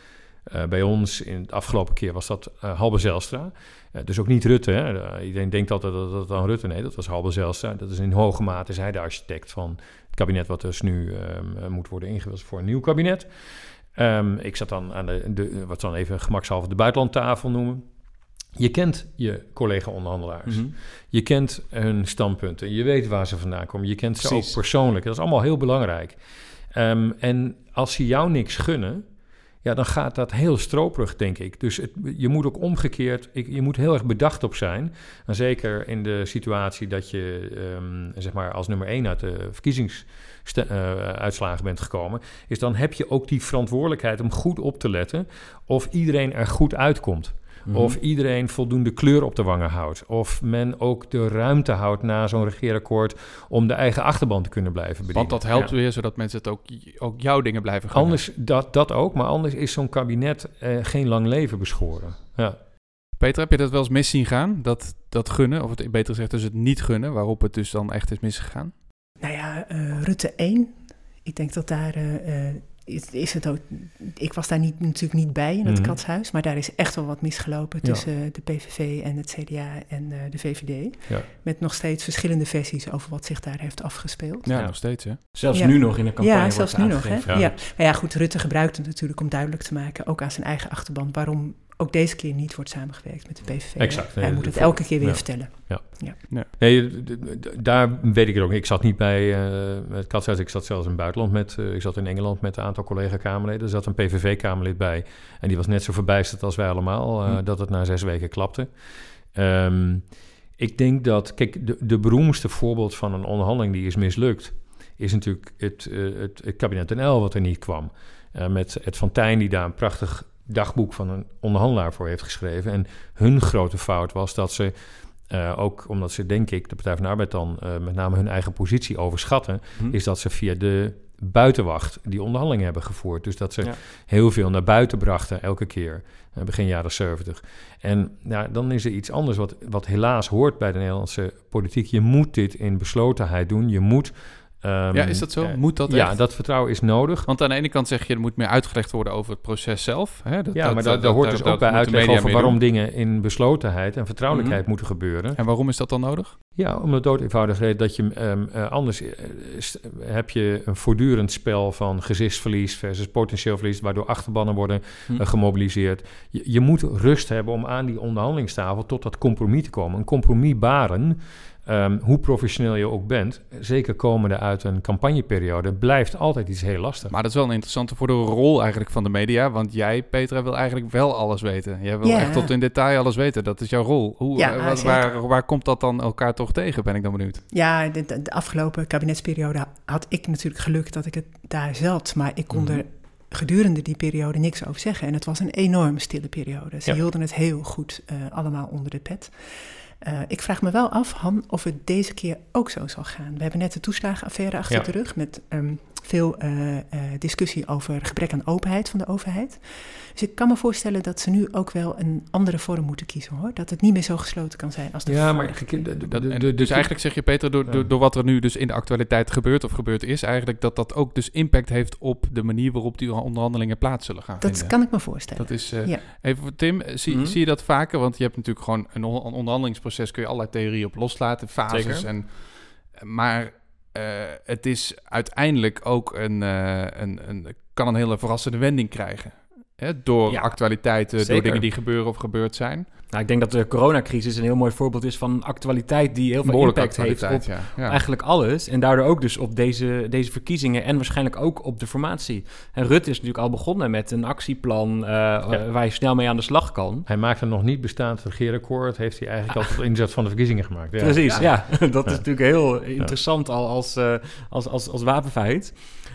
Uh, bij ons in het afgelopen keer was dat uh, Halbe Zijlstra. Uh, dus ook niet Rutte. Hè? Uh, iedereen denkt altijd dat dat dan Rutte... Nee, dat was Halbe Zijlstra. Dat is in hoge mate is hij de architect van het kabinet... wat dus nu um, moet worden ingewilligd voor een nieuw kabinet. Um, ik zat dan aan de, de... wat we dan even gemakshalve de buitenlandtafel noemen. Je kent je collega-onderhandelaars. Mm-hmm. Je kent hun standpunten. Je weet waar ze vandaan komen. Je kent ze ook persoonlijk. Dat is allemaal heel belangrijk. Um, en als ze jou niks gunnen... ja, dan gaat dat heel stroperig, denk ik. Dus het, je moet ook omgekeerd... Ik, je moet heel erg bedacht op zijn. En zeker in de situatie dat je... Um, zeg maar als nummer één uit de verkiezingsuitslagen uh, bent gekomen... is dan heb je ook die verantwoordelijkheid om goed op te letten... of iedereen er goed uitkomt. Mm-hmm. Of iedereen voldoende kleur op de wangen houdt. Of men ook de ruimte houdt na zo'n regeerakkoord... om de eigen achterban te kunnen blijven bedienen. Want dat helpt ja. weer, zodat mensen het ook, ook jouw dingen blijven gunnen. Anders, dat, dat ook, maar anders is zo'n kabinet eh, geen lang leven beschoren. Ja. Peter, heb je dat wel eens mis zien gaan? Dat, dat gunnen, of het, beter gezegd dus het niet gunnen... waarop het dus dan echt is misgegaan? Nou ja, uh, Rutte één. Ik denk dat daar... Uh, uh, Is, is het ook, ik was daar niet, natuurlijk niet bij in het mm-hmm. katshuis, maar daar is echt wel wat misgelopen tussen ja. de P V V en het C D A en uh, de V V D. Ja. Met nog steeds verschillende versies over wat zich daar heeft afgespeeld. Ja, ja. nog steeds hè? Zelfs ja. nu nog in de campagne. Ja, zelfs nu nog. Hè? Ja. Ja. Maar ja, goed, Rutte gebruikt het natuurlijk om duidelijk te maken, ook aan zijn eigen achterban, waarom ook deze keer niet wordt samengewerkt met de P V V. Exact. Hij nee, moet het elke keer weer ja. vertellen. Ja. Ja. Ja. Nee, d- d- daar weet ik het ook niet. Ik zat niet bij uh, het katshuis. Ik zat zelfs in het buitenland met... Uh, ik zat in Engeland met een aantal collega-Kamerleden. Er zat een P V V-Kamerlid bij. En die was net zo verbijsterd als wij allemaal... Uh, hm. dat het na zes weken klapte. Um, ik denk dat... Kijk, de, de beroemdste voorbeeld van een onderhandeling die is mislukt... is natuurlijk het, uh, het, het kabinet N L wat er niet kwam. Uh, met Ed van Tijn die daar een prachtig dagboek van een onderhandelaar voor heeft geschreven. En hun grote fout was dat ze... Uh, ook omdat ze, denk ik, de Partij van de Arbeid dan... Uh, met name hun eigen positie overschatten... Hm. is dat ze via de buitenwacht die onderhandelingen hebben gevoerd. Dus dat ze ja. heel veel naar buiten brachten elke keer. Uh, begin jaren zeventig. En ja, dan is er iets anders wat, wat helaas hoort bij de Nederlandse politiek. Je moet dit in beslotenheid doen. Je moet... Um, ja, is dat zo? Uh, moet dat Ja, echt? dat vertrouwen is nodig. Want aan de ene kant zeg je... er moet meer uitgelegd worden over het proces zelf. Hè? Dat, ja, dat, maar dat, daar, daar hoort dat, dus dat, ook bij uitleg over waarom doen. dingen in beslotenheid en vertrouwelijkheid mm-hmm. moeten gebeuren. En waarom is dat dan nodig? Ja, om de dood eenvoudig reden dat je um, uh, anders uh, st- heb je een voortdurend spel van gezichtsverlies versus potentieel verlies, waardoor achterbannen worden hm. uh, gemobiliseerd. Je, je moet rust hebben om aan die onderhandelingstafel tot dat compromis te komen. Een compromis baren, um, hoe professioneel je ook bent, zeker komende uit een campagneperiode, blijft altijd iets heel lastig. Maar dat is wel een interessante voor de rol eigenlijk van de media, want jij, Petra, wil eigenlijk wel alles weten. Jij wil ja. echt tot in detail alles weten. Dat is jouw rol. Hoe, ja, uh, waar, waar, waar komt dat dan elkaar toch tegen, ben ik dan benieuwd. Ja, de, de, de afgelopen kabinetsperiode had ik natuurlijk geluk dat ik het daar zat, maar ik kon mm-hmm. er gedurende die periode niks over zeggen. En het was een enorm stille periode. Ze ja. hielden het heel goed uh, allemaal onder de pet. Uh, ik vraag me wel af, Han, of het deze keer ook zo zal gaan. We hebben net de toeslagenaffaire achter ja. de rug met um, veel uh, uh, discussie over gebrek aan openheid van de overheid. Dus ik kan me voorstellen dat ze nu ook wel een andere vorm moeten kiezen, hoor. Dat het niet meer zo gesloten kan zijn als de Ja, vorige. maar... De, de, dat, de, en de, dus de, eigenlijk zeg je, Peter, door, door, door wat er nu dus in de actualiteit gebeurt of gebeurd is, eigenlijk dat dat ook dus impact heeft op de manier waarop die onderhandelingen plaats zullen gaan Dat vinden. kan ik me voorstellen. Dat is, uh, ja. Even voor Tim, zie, mm-hmm. zie je dat vaker? Want je hebt natuurlijk gewoon een onderhandelingsproces, kun je allerlei theorieën op loslaten, fases. En, maar uh, het is uiteindelijk ook een, uh, een, een, kan een hele verrassende wending krijgen. Hè? Door ja, actualiteiten, zeker. Door dingen die gebeuren of gebeurd zijn. Nou, ik denk dat de coronacrisis een heel mooi voorbeeld is van actualiteit die heel veel Behoorlijk impact heeft op ja. Ja. eigenlijk alles. En daardoor ook dus op deze, deze verkiezingen en waarschijnlijk ook op de formatie. En Rutte is natuurlijk al begonnen met een actieplan uh, ja. waar je snel mee aan de slag kan. Hij maakt een nog niet bestaand regeerakkoord, heeft hij eigenlijk ah. al tot inzet van de verkiezingen gemaakt. Ja. Precies, ja. ja. Dat ja. is natuurlijk heel interessant ja. al als, uh, als, als, als wapenfeit.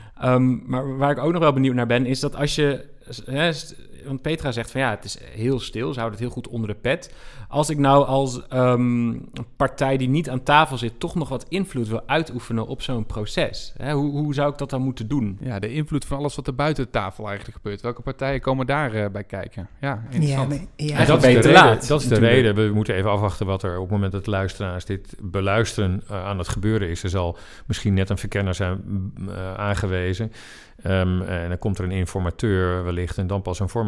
Um, maar waar ik ook nog wel benieuwd naar ben, is dat als je... Hè, want Petra zegt van ja, het is heel stil, ze houden het heel goed onder de pet. Als ik nou als um, partij die niet aan tafel zit toch nog wat invloed wil uitoefenen op zo'n proces, hè, hoe, hoe zou ik dat dan moeten doen? Ja, de invloed van alles wat er buiten de tafel eigenlijk gebeurt. Welke partijen komen daarbij uh, kijken? Ja, interessant. Ja, maar, ja. En dat is de reden. Laat, dat is de reden. We moeten even afwachten wat er op het moment dat luisteraars dit beluisteren uh, aan het gebeuren is. Er zal misschien net een verkenner zijn uh, aangewezen. Um, en dan komt er een informateur wellicht en dan pas een formateur.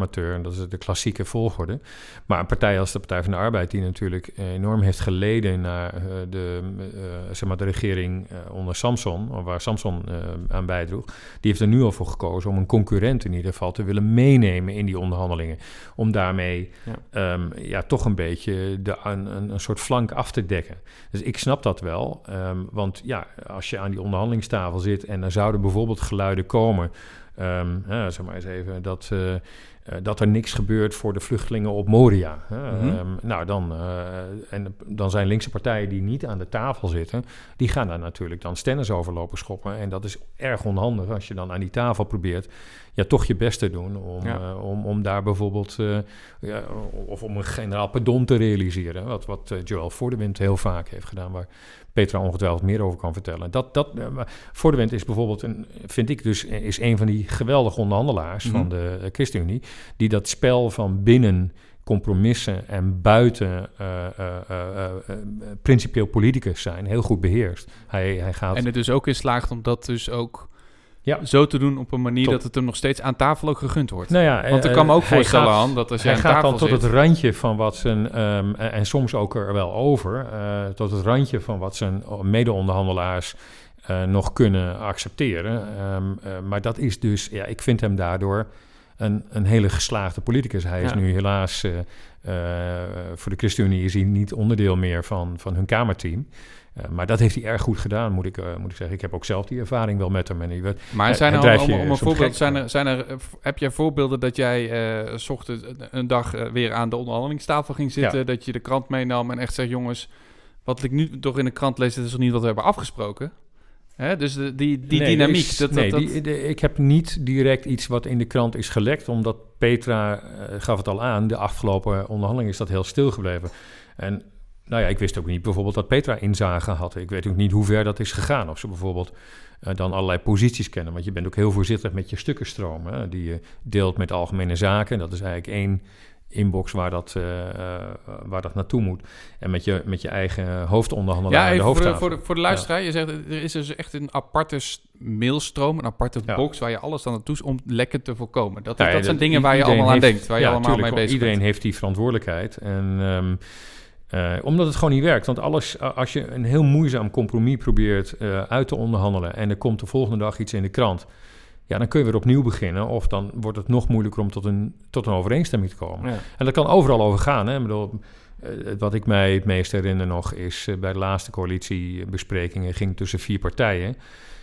formateur. En dat is de klassieke volgorde. Maar een partij als de Partij van de Arbeid, die natuurlijk enorm heeft geleden naar uh, de, uh, zeg maar de regering uh, onder Samson, waar Samson uh, aan bijdroeg, die heeft er nu al voor gekozen om een concurrent in ieder geval te willen meenemen in die onderhandelingen. Om daarmee ja. Um, ja, toch een beetje de, een, een, een soort flank af te dekken. Dus ik snap dat wel. Um, want ja, als je aan die onderhandelingstafel zit en er zouden bijvoorbeeld geluiden komen, um, ja, zeg maar eens even, dat, uh, uh, dat er niks gebeurt voor de vluchtelingen op Moria. Uh, mm-hmm. um, nou, dan, uh, en dan zijn linkse partijen die niet aan de tafel zitten, die gaan daar natuurlijk dan stennis over lopen schoppen. En dat is erg onhandig als je dan aan die tafel probeert ja, toch je best te doen om, ja. uh, om, om daar bijvoorbeeld uh, ja, of om een generaal pardon te realiseren. Wat, wat uh, Joël Voordewind heel vaak heeft gedaan, waar Petra ongetwijfeld meer over kan vertellen. Dat, dat, uh, Voordewind is bijvoorbeeld, een, vind ik dus, is een van die geweldige onderhandelaars mm-hmm. van de uh, ChristenUnie, die dat spel van binnen compromissen en buiten uh, uh, uh, uh, uh, principieel politicus zijn heel goed beheerst. Hij, hij gaat... En er dus ook in slaagt om dat dus ook ja. zo te doen op een manier tot. dat het hem nog steeds aan tafel ook gegund wordt. Nou ja, Want ik kan me ook uh, voorstellen, gaat, Han, dat als jij hij aan gaat tafel dan tot zit, het randje van wat zijn, um, en, en soms ook er wel over, uh, tot het randje van wat zijn mede-onderhandelaars uh, nog kunnen accepteren. Um, uh, maar dat is dus, ja, ik vind hem daardoor een, een hele geslaagde politicus. Hij is ja. nu helaas, uh, uh, voor de ChristenUnie is hij niet onderdeel meer van, van hun Kamerteam. Uh, maar dat heeft hij erg goed gedaan, moet ik, uh, moet ik zeggen. Ik heb ook zelf die ervaring wel met hem. En die werd, maar hij, zijn er, hij om, om, om een voorbeeld, gek, zijn er, zijn er, heb jij voorbeelden dat jij uh, 's ochtends een dag uh, weer aan de onderhandelingstafel ging zitten, ja. dat je de krant meenam en echt zei, jongens, wat ik nu toch in de krant lees, dat is nog niet wat we hebben afgesproken. Hè? Dus de, die, die nee, dynamiek. Is, dat, nee, dat, die, de, ik heb niet direct iets wat in de krant is gelekt, omdat Petra, uh, gaf het al aan, de afgelopen onderhandeling is dat heel stil gebleven. En nou ja, ik wist ook niet bijvoorbeeld dat Petra inzage had. Ik weet ook niet hoe ver dat is gegaan. Of ze bijvoorbeeld uh, dan allerlei posities kennen. Want je bent ook heel voorzichtig met je stukkenstroom, hè, die je deelt met algemene zaken. Dat is eigenlijk één inbox waar dat, uh, uh, waar dat naartoe moet. En met je, met je eigen hoofdonderhandelaar ja, aan de hoofdtafel. Voor de, voor de, voor de luisteraar, ja. Je zegt, er is dus echt een aparte mailstroom, een aparte ja. box waar je alles aan naartoe is om lekken te voorkomen. Dat, ja, dat, dat zijn dingen waar je allemaal heeft, aan denkt, waar je ja, allemaal tuurlijk, mee bezig iedereen bent. heeft die verantwoordelijkheid. En Um, Uh, omdat het gewoon niet werkt. Want alles, als je een heel moeizaam compromis probeert uh, uit te onderhandelen en er komt de volgende dag iets in de krant, ja, dan kun je weer opnieuw beginnen. Of dan wordt het nog moeilijker om tot een, tot een overeenstemming te komen. Ja. En dat kan overal over gaan. Hè? Ik bedoel, uh, wat ik mij het meest herinner nog is uh, bij de laatste coalitiebesprekingen ging tussen vier partijen.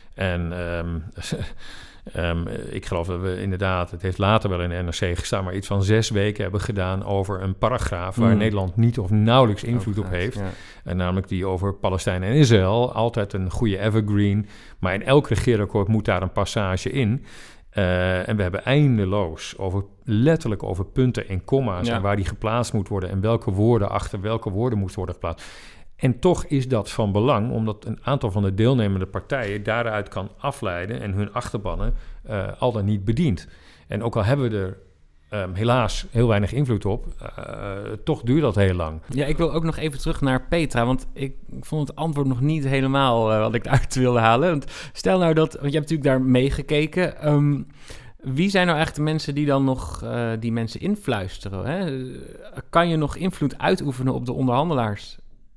En Um, Um, ik geloof dat we inderdaad, het heeft later wel in de N R C gestaan, maar iets van zes weken hebben gedaan over een paragraaf waar mm. Nederland niet of nauwelijks invloed oh, op heeft. Ja. En namelijk die over Palestijn en Israël. Altijd een goede evergreen, maar in elk regeerakkoord moet daar een passage in. Uh, en we hebben eindeloos over, letterlijk over punten en komma's ja. en waar die geplaatst moet worden en welke woorden achter welke woorden moeten worden geplaatst. En toch is dat van belang, omdat een aantal van de deelnemende partijen daaruit kan afleiden en hun achterbannen uh, al dan niet bedient. En ook al hebben we er um, helaas heel weinig invloed op, uh, toch duurt dat heel lang. Ja, ik wil ook nog even terug naar Petra, want ik vond het antwoord nog niet helemaal uh, wat ik eruit wilde halen. Want stel nou dat, want je hebt natuurlijk daar meegekeken. Um, Wie zijn nou eigenlijk de mensen die dan nog uh, die mensen influisteren? Hè? Kan je nog invloed uitoefenen op de onderhandelaars?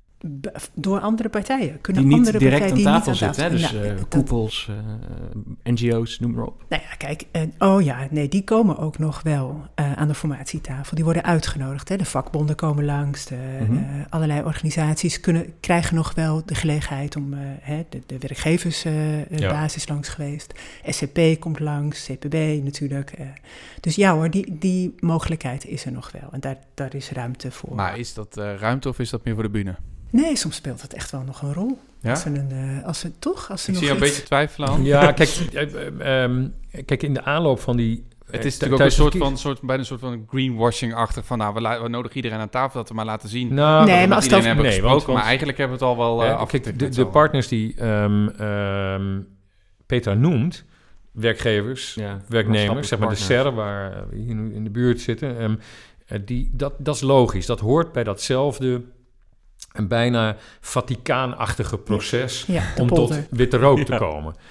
Door andere partijen. Kunnen die niet andere direct partijen aan die tafel niet aan zitten, tafel. hè? Dus nou, uh, koepels, uh, N G O's, noem maar op. Nou ja, kijk, uh, oh ja, nee, die komen ook nog wel uh, aan de formatietafel. Die worden uitgenodigd. Hè? De vakbonden komen langs, de, mm-hmm. uh, allerlei organisaties kunnen, krijgen nog wel de gelegenheid om, uh, hè, de, de werkgeversbasis uh, ja. langs geweest. S C P komt langs, C P B natuurlijk. Uh, dus ja hoor, die, die mogelijkheid is er nog wel. En daar, daar is ruimte voor. Maar is dat uh, ruimte of is dat meer voor de bühne? Nee, soms speelt het echt wel nog een rol. Ja? Als ze een, uh, als ze toch, als ze ik nog zie je iets... een beetje twijfelen aan. Ja, kijk, uh, um, kijk, in de aanloop van die... Het is uh, natuurlijk ook een soort van, soort, bijna een soort van greenwashing-achtig van, nou, we, la- we nodigen iedereen aan tafel dat we maar laten zien. Nou, nee, dat maar als iedereen dat... hebben nee, gesproken, want, maar eigenlijk hebben we het al wel uh, uh, afgetikt. Kijk, de, de partners die um, um, Petra noemt, werkgevers, ja, werknemers, zeg maar de S E R, waar we hier nu in de buurt zitten, um, uh, die, dat, dat is logisch. Dat hoort bij datzelfde... een bijna Vaticaanachtige proces ja, om tot witte rook te ja. komen.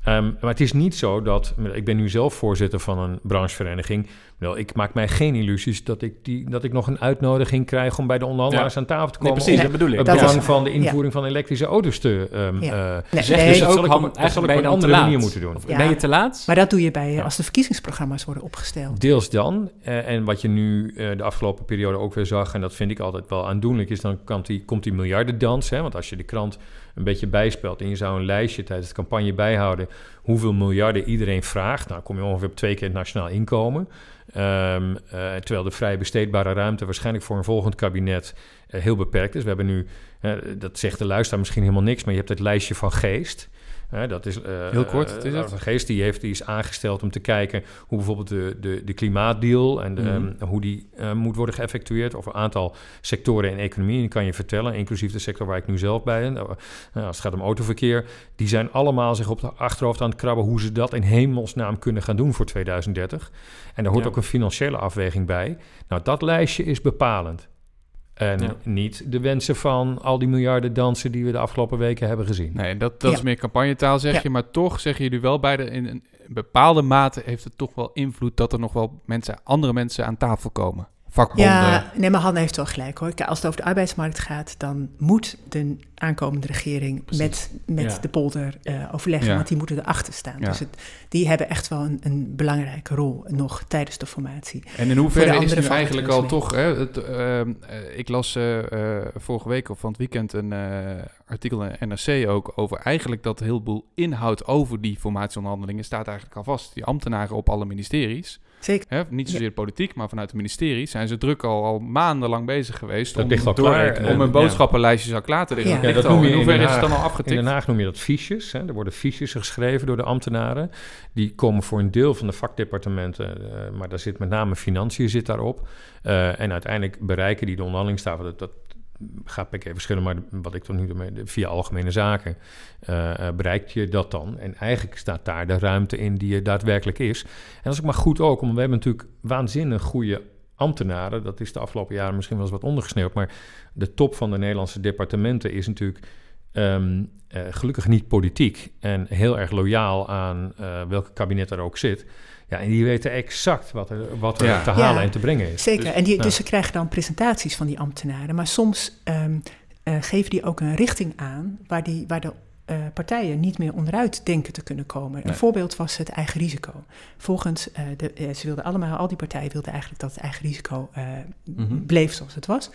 Um, maar het is niet zo dat... Ik ben nu zelf voorzitter van een branchevereniging. Wel, ik maak mij geen illusies dat ik, die, dat ik nog een uitnodiging krijg... om bij de onderhandelaars ja. aan tafel te komen. Nee, precies, om dat bedoel ik. Het dat belang is, van de invoering ja. van elektrische auto's te... Um, ja. uh, nee, zeg nee, dus dat ook zal ik op, dat zal ik op een andere manier moeten doen. Of Ja. ben je te laat? Maar dat doe je bij Ja. als de verkiezingsprogramma's worden opgesteld. Deels dan. Uh, en wat je nu uh, de afgelopen periode ook weer zag... en dat vind ik altijd wel aandoenlijk... is dan komt die, komt die miljardendans. Hè? Want als je de krant een beetje bijspelt... en je zou een lijstje tijdens de campagne bijhouden... hoeveel miljarden iedereen vraagt... nou kom je ongeveer op twee keer het nationaal inkomen... Um, uh, terwijl de vrij besteedbare ruimte... waarschijnlijk voor een volgend kabinet uh, heel beperkt is. We hebben nu, uh, dat zegt de luisteraar misschien helemaal niks... maar je hebt het lijstje van Geest... Uh, dat is, uh, Heel kort, wat is het? Van Geest die, heeft, die is aangesteld om te kijken hoe bijvoorbeeld de, de, de klimaatdeal en de, Mm-hmm. um, hoe die uh, moet worden geëffectueerd over een aantal sectoren in economie. En die kan je vertellen, inclusief de sector waar ik nu zelf bij ben. Uh, als het gaat om autoverkeer, die zijn allemaal zich op de achterhoofd aan het krabben hoe ze dat in hemelsnaam kunnen gaan doen voor tweeduizend dertig. En daar hoort Ja. ook een financiële afweging bij. Nou, dat lijstje is bepalend. En Ja. niet de wensen van al die miljarden dansen die we de afgelopen weken hebben gezien. Nee, dat, dat Ja. is meer campagnetaal, zeg Ja. je. Maar toch zeggen jullie wel beide... in een bepaalde mate heeft het toch wel invloed... dat er nog wel mensen, andere mensen aan tafel komen. Vakbonden. Ja, nee, maar Hanne heeft wel gelijk hoor. Kijk, als het over de arbeidsmarkt gaat, dan moet de aankomende regering Precies. met, met Ja. de polder uh, overleggen, Ja. want die moeten erachter staan. Ja. Dus het, die hebben echt wel een, een belangrijke rol nog tijdens de formatie. En in Voor hoeverre de is andere nu eigenlijk al vakbondsmensen. toch... Hè, het, uh, uh, ik las uh, uh, vorige week of van het weekend een uh, artikel in N R C ook... over eigenlijk dat een heleboel inhoud over die formatieonderhandelingen... staat eigenlijk al vast. Die ambtenaren op alle ministeries... Zeker. Hè, niet zozeer Ja. politiek, maar vanuit de ministeries... zijn ze druk al, al maandenlang bezig geweest... Dat om, ligt al door- klaar. om een boodschappenlijstje al klaar te liggen. Ja. Dat Ja, ligt dat al. noem je In in hoeverre Den is het dan al In afgetikt? Den Haag noem je dat fiches. Hè. Er worden fiches geschreven door de ambtenaren. Die komen voor een deel van de vakdepartementen, uh, maar daar zit met name financiën zit daarop. Uh, en uiteindelijk bereiken die de onderhandelingstafel. Dat, dat gaat per keer verschillen, maar wat ik tot nu toe mee, via algemene zaken uh, uh, bereikt je dat dan. En eigenlijk staat daar de ruimte in die er daadwerkelijk is. En dat is ook maar goed ook, want we hebben natuurlijk waanzinnig goede ambtenaren. Dat is de afgelopen jaren misschien wel eens wat ondergesneeuwd, maar de top van de Nederlandse departementen is natuurlijk Um, uh, gelukkig niet politiek en heel erg loyaal aan uh, welk kabinet er ook zit. Ja, en die weten exact wat er, wat er Ja. te halen Ja, en te brengen is. Zeker. Dus, en die, ja. dus ze krijgen dan presentaties van die ambtenaren. Maar soms um, uh, geven die ook een richting aan waar, die, waar de uh, partijen niet meer onderuit denken te kunnen komen. Nee. Een voorbeeld was het eigen risico. Volgens, uh, de, uh, ze wilden allemaal, al die partijen wilden eigenlijk dat het eigen risico uh, Mm-hmm. bleef zoals het was.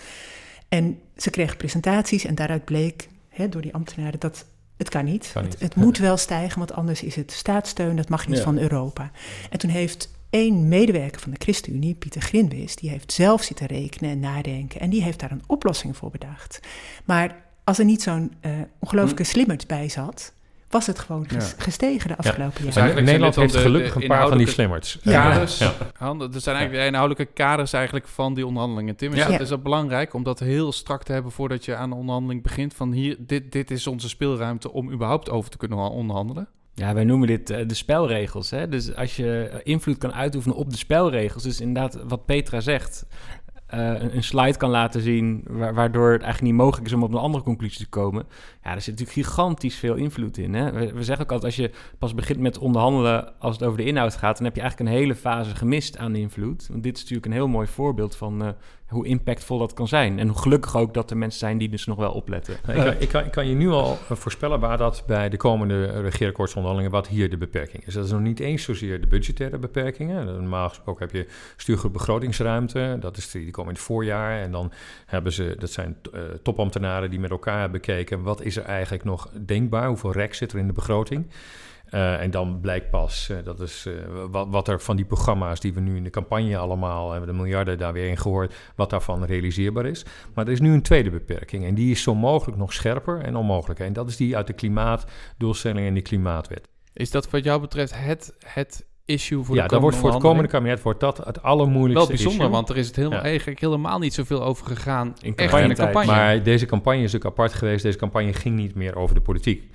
En ze kregen presentaties en daaruit bleek He, door die ambtenaren, dat het kan niet. Kan niet. Het, het moet wel stijgen, want anders is het staatssteun, dat mag niet Ja. van Europa. En toen heeft één medewerker van de ChristenUnie, Pieter Grinwis, die heeft zelf zitten rekenen en nadenken en die heeft daar een oplossing voor bedacht. Maar als er niet zo'n uh, ongelooflijke Hm. slimmerd bij zat, was het gewoon ges- Ja. gestegen de afgelopen Dus jaren. eigenlijk Nederland zijn heeft dit dan de- gelukkig de een paar van die inhoudelijke slimmers. Ja. kaders. Ja. Han, dat zijn eigenlijk de inhoudelijke kaders eigenlijk van die onderhandelingen. Tim, is Ja. dat, Ja. is dat belangrijk om dat heel strak te hebben voordat je aan de onderhandeling begint? Van hier, dit, dit is onze speelruimte om überhaupt over te kunnen onderhandelen? Ja, wij noemen dit uh, de spelregels. Hè? Dus als je invloed kan uitoefenen op de spelregels, dus inderdaad wat Petra zegt, uh, een, een slide kan laten zien wa- waardoor het eigenlijk niet mogelijk is om op een andere conclusie te komen. Ja, er zit natuurlijk gigantisch veel invloed in. Hè? We, we zeggen ook altijd, als je pas begint met onderhandelen als het over de inhoud gaat, dan heb je eigenlijk een hele fase gemist aan invloed. Want dit is natuurlijk een heel mooi voorbeeld van uh, hoe impactvol dat kan zijn. En hoe gelukkig ook dat er mensen zijn die dus nog wel opletten. Nou, ik, kan, ik, kan, ik kan je nu al uh, voorspellen waar dat bij de komende regeerakkoordsonderhandelingen, wat hier de beperking is. Dat is nog niet eens zozeer de budgettaire beperkingen. Normaal gesproken heb je stuurgroep begrotingsruimte. Dat is die, die komen in het voorjaar. En dan hebben ze, dat zijn uh, topambtenaren die met elkaar hebben bekeken, wat is er eigenlijk nog denkbaar? Hoeveel rek zit er in de begroting? Uh, en dan blijkt pas, uh, dat is uh, wat, wat er van die programma's die we nu in de campagne allemaal hebben, de miljarden daar weer in gehoord, wat daarvan realiseerbaar is. Maar er is nu een tweede beperking en die is zo mogelijk nog scherper en onmogelijk. En dat is die uit de klimaatdoelstelling en die klimaatwet. Is dat wat jou betreft het, het issue voor ja, de dat wordt voor het komende onderhandeling? kabinet wordt dat het allermoeilijkste Wel bijzonder, issue. want er is het heel, Ja. eigenlijk helemaal niet zoveel over gegaan In echt in de campagnetijd. campagne. Maar deze campagne is ook apart geweest. Deze campagne ging niet meer over de politiek.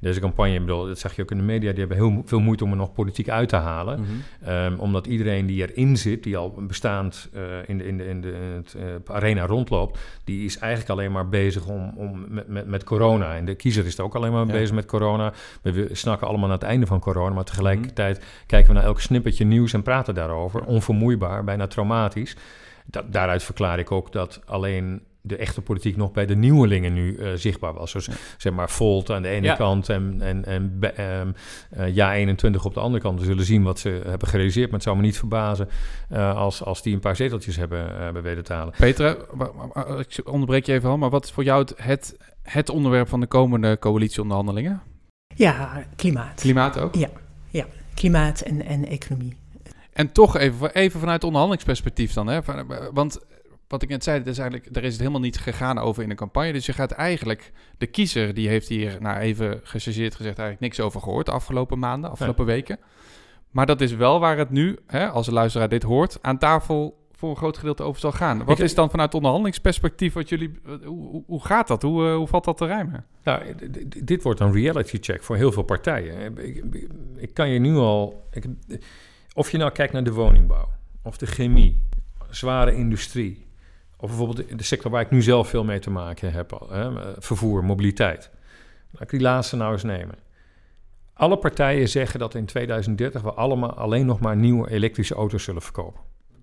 Deze campagne, ik bedoel, dat zag je ook in de media, die hebben heel veel moeite om er nog politiek uit te halen. Mm-hmm. Um, omdat iedereen die erin zit, die al bestaand uh, in, de, in, de, in, de, in het uh, arena rondloopt, die is eigenlijk alleen maar bezig om, om met, met, met corona. En de kiezer is er ook alleen maar ja. bezig met corona. We, we snakken allemaal naar het einde van corona, maar tegelijkertijd mm-hmm. kijken we naar elk snippertje nieuws en praten daarover. Onvermoeibaar, bijna traumatisch. Da- daaruit verklaar ik ook dat alleen de echte politiek nog bij de nieuwelingen nu uh, zichtbaar was. Dus ja. zeg maar Volt aan de ene ja. kant en, en, en um, uh, Ja eenentwintig op de andere kant. We zullen zien wat ze hebben gerealiseerd, maar het zou me niet verbazen uh, als, als die een paar zeteltjes hebben, uh, hebben weten te halen. Petra, ik onderbreek je even al, maar wat is voor jou het, het, het onderwerp van de komende coalitieonderhandelingen? Ja, klimaat. Klimaat ook? Ja, ja. klimaat en, en economie. En toch even, even vanuit onderhandelingsperspectief dan, hè? Want wat ik net zei, is eigenlijk, daar is het helemaal niet gegaan over in de campagne. Dus je gaat eigenlijk, de kiezer, die heeft hier, nou even gechargeerd gezegd, eigenlijk niks over gehoord de afgelopen maanden, afgelopen nee. weken. Maar dat is wel waar het nu, hè, als de luisteraar dit hoort, aan tafel voor een groot gedeelte over zal gaan. Wat ik, is dan vanuit onderhandelingsperspectief, wat jullie, hoe, hoe, hoe gaat dat? Hoe, uh, hoe valt dat te rijmen? Nou, d- d- dit wordt een reality check voor heel veel partijen. Ik, ik, ik kan je nu al, ik, of je nou kijkt naar de woningbouw, of de chemie, zware industrie, of bijvoorbeeld de sector waar ik nu zelf veel mee te maken heb, hè, vervoer, mobiliteit. Laat ik die laatste nou eens nemen. Alle partijen zeggen dat in tweeduizend dertig we allemaal alleen nog maar nieuwe elektrische auto's zullen verkopen.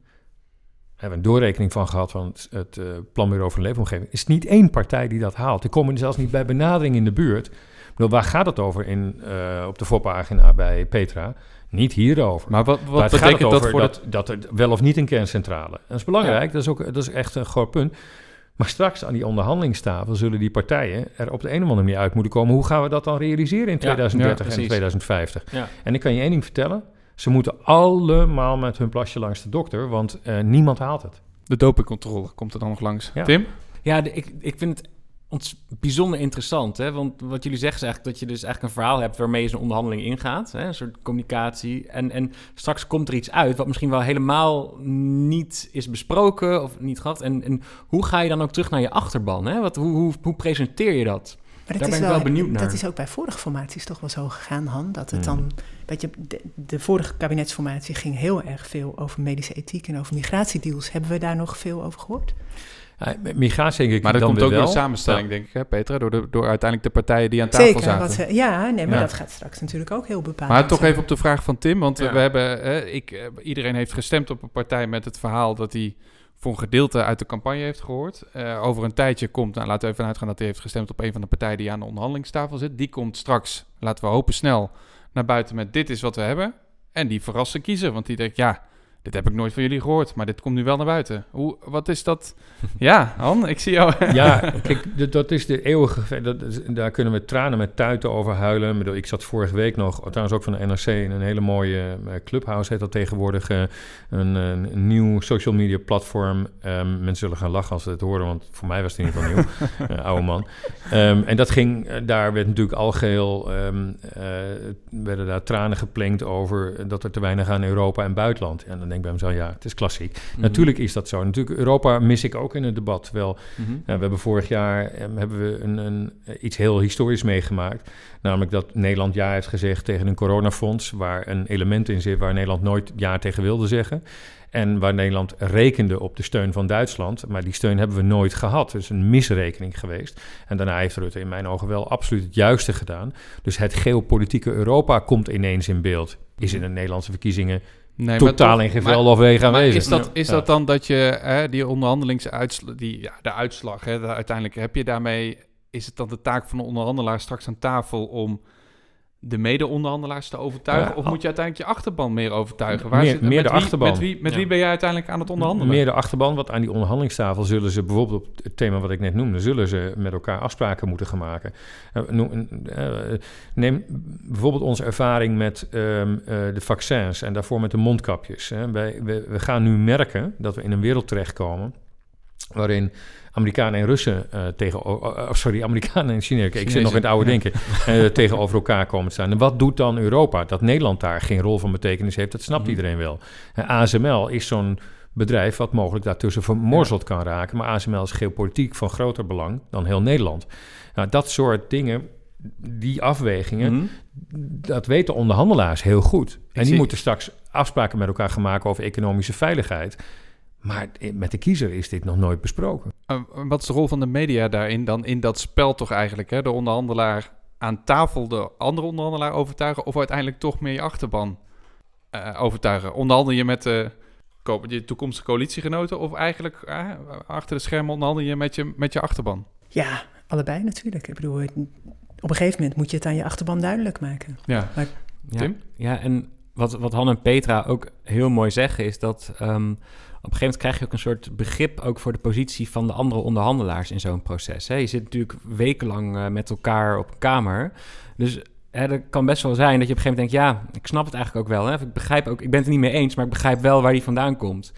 Daar hebben we een doorrekening van gehad van het, het uh, Planbureau van Leefomgeving. Er is niet één partij die dat haalt. Die komen zelfs niet bij benadering in de buurt. Ik bedoel, waar gaat het over in, uh, op de voorpagina bij Petra? Niet hierover. Maar wat, wat maar het betekent gaat over dat voor dat, de... dat er wel of niet een kerncentrale. Dat is belangrijk, ja. dat, is ook, dat is echt een groot punt. Maar straks aan die onderhandelingstafel zullen die partijen er op de een of andere manier uit moeten komen. Hoe gaan we dat dan realiseren in tweeduizend dertig ja, ja, en tweeduizend vijftig? Ja. En ik kan je één ding vertellen. Ze moeten allemaal met hun plasje langs de dokter, want uh, niemand haalt het. De dopingcontrole komt er dan nog langs. Ja. Tim? Ja, de, ik, ik vind het ons bijzonder interessant. Hè? Want wat jullie zeggen is eigenlijk dat je dus eigenlijk een verhaal hebt waarmee je zo'n onderhandeling ingaat. Hè? Een soort communicatie. En, en straks komt er iets uit wat misschien wel helemaal niet is besproken of niet gehad. En, en hoe ga je dan ook terug naar je achterban? Hè? Wat, hoe, hoe, hoe presenteer je dat? Maar dat Daar ben ik wel, wel benieuwd naar. Dat is ook bij vorige formaties toch wel zo gegaan, Han. Dat het dan, weet je, de, de vorige kabinetsformatie ging heel erg veel over medische ethiek en over migratiedeals. Hebben we daar nog veel over gehoord? Ja, migratie denk ik. Maar dat dan komt ook wel. door de samenstelling, ja. denk ik, hè, Petra? Door, de, door uiteindelijk de partijen die aan tafel Zeker, zaten. Zeker, ja, nee, maar ja. dat gaat straks natuurlijk ook heel bepalend. Maar toch even op de vraag van Tim, want ja. we hebben, eh, ik, eh, iedereen heeft gestemd op een partij met het verhaal dat hij voor een gedeelte uit de campagne heeft gehoord. Uh, over een tijdje komt, nou, laten we even uitgaan dat hij heeft gestemd op een van de partijen die aan de onderhandelingstafel zit. Die komt straks, laten we hopen snel, naar buiten met dit is wat we hebben. En die verrast de kiezer, want die denkt, ja, dit heb ik nooit van jullie gehoord, maar dit komt nu wel naar buiten. Hoe, wat is dat? Ja, Han, ik zie jou. Ja, kijk, dat is de eeuwige... Dat is, daar kunnen we tranen met tuiten over huilen. Ik zat vorige week nog, trouwens ook van de N R C, in een hele mooie uh, Clubhouse, heet dat tegenwoordig. Uh, een, een nieuw social media platform. Um, mensen zullen gaan lachen als ze het horen, want voor mij was het in ieder geval nieuw. uh, oude man. Um, en dat ging, uh, daar werd natuurlijk algeheel, um, uh, werden daar tranen geplenkt over dat er te weinig aan Europa en buitenland. En dan denk ik bij mezelf, ja, het is klassiek. Mm-hmm. Natuurlijk is dat zo. Natuurlijk, Europa mis ik ook in het debat wel. Mm-hmm. Uh, we hebben vorig jaar um, hebben we een, een, iets heel historisch meegemaakt. Namelijk dat Nederland ja heeft gezegd tegen een coronafonds, waar een element in zit waar Nederland nooit ja tegen wilde zeggen. En waar Nederland rekende op de steun van Duitsland. Maar die steun hebben we nooit gehad. Het is een misrekening geweest. En daarna heeft Rutte in mijn ogen wel absoluut het juiste gedaan. Dus het geopolitieke Europa komt ineens in beeld. Is in de Nederlandse verkiezingen nee, totaal toch, in geveld of wegen aanwezig. Is dat, is ja. dat dan dat je hè, die onderhandelingsuitslag, die, ja, de uitslag, hè, de, uiteindelijk heb je daarmee, is het dan de taak van de onderhandelaar straks aan tafel om de mede-onderhandelaars te overtuigen? Ja, of moet je uiteindelijk je achterban meer overtuigen? Waar meer zit, meer met de wie, achterban. Met wie, met ja. wie ben jij uiteindelijk aan het onderhandelen? Meer de achterban, want aan die onderhandelingstafel zullen ze bijvoorbeeld op het thema wat ik net noemde, zullen ze met elkaar afspraken moeten gaan maken. Neem bijvoorbeeld onze ervaring met um, uh, de vaccins en daarvoor met de mondkapjes. Hè. Wij, we, we gaan nu merken dat we in een wereld terechtkomen waarin Amerikanen en Russen uh, tegen, uh, sorry, Amerikanen en Chinezen, ik zit nog in het oude ja. denken, uh, tegenover elkaar komen te staan. En wat doet dan Europa? Dat Nederland daar geen rol van betekenis heeft, dat snapt mm-hmm. iedereen wel. Uh, A S M L is zo'n bedrijf wat mogelijk daartussen vermorzeld ja. kan raken, maar A S M L is geopolitiek van groter belang dan heel Nederland. Nou, dat soort dingen die afwegingen, Mm-hmm. dat weten onderhandelaars heel goed. En die zie- moeten straks afspraken met elkaar gaan maken over economische veiligheid. Maar met de kiezer is dit nog nooit besproken. Uh, wat is de rol van de media daarin dan in dat spel toch eigenlijk? Hè? De onderhandelaar aan tafel de andere onderhandelaar overtuigen of uiteindelijk toch meer je achterban uh, overtuigen? Onderhandel je met de, co- je toekomstige coalitiegenoten of eigenlijk uh, achter de schermen onderhandel je met je, met je achterban? Ja, allebei natuurlijk. Ik bedoel, op een gegeven moment moet je het aan je achterban duidelijk maken. Ja. Maar, Ja, Tim? ja, en wat, wat Han en Petra ook heel mooi zeggen is dat um, op een gegeven moment krijg je ook een soort begrip ook voor de positie van de andere onderhandelaars in zo'n proces. Hè? Je zit natuurlijk wekenlang uh, met elkaar op een kamer. Dus hè, er kan best wel zijn dat je op een gegeven moment denkt, ja, ik snap het eigenlijk ook wel. Hè? Ik begrijp ook, ik ben het er niet mee eens, maar ik begrijp wel waar die vandaan komt.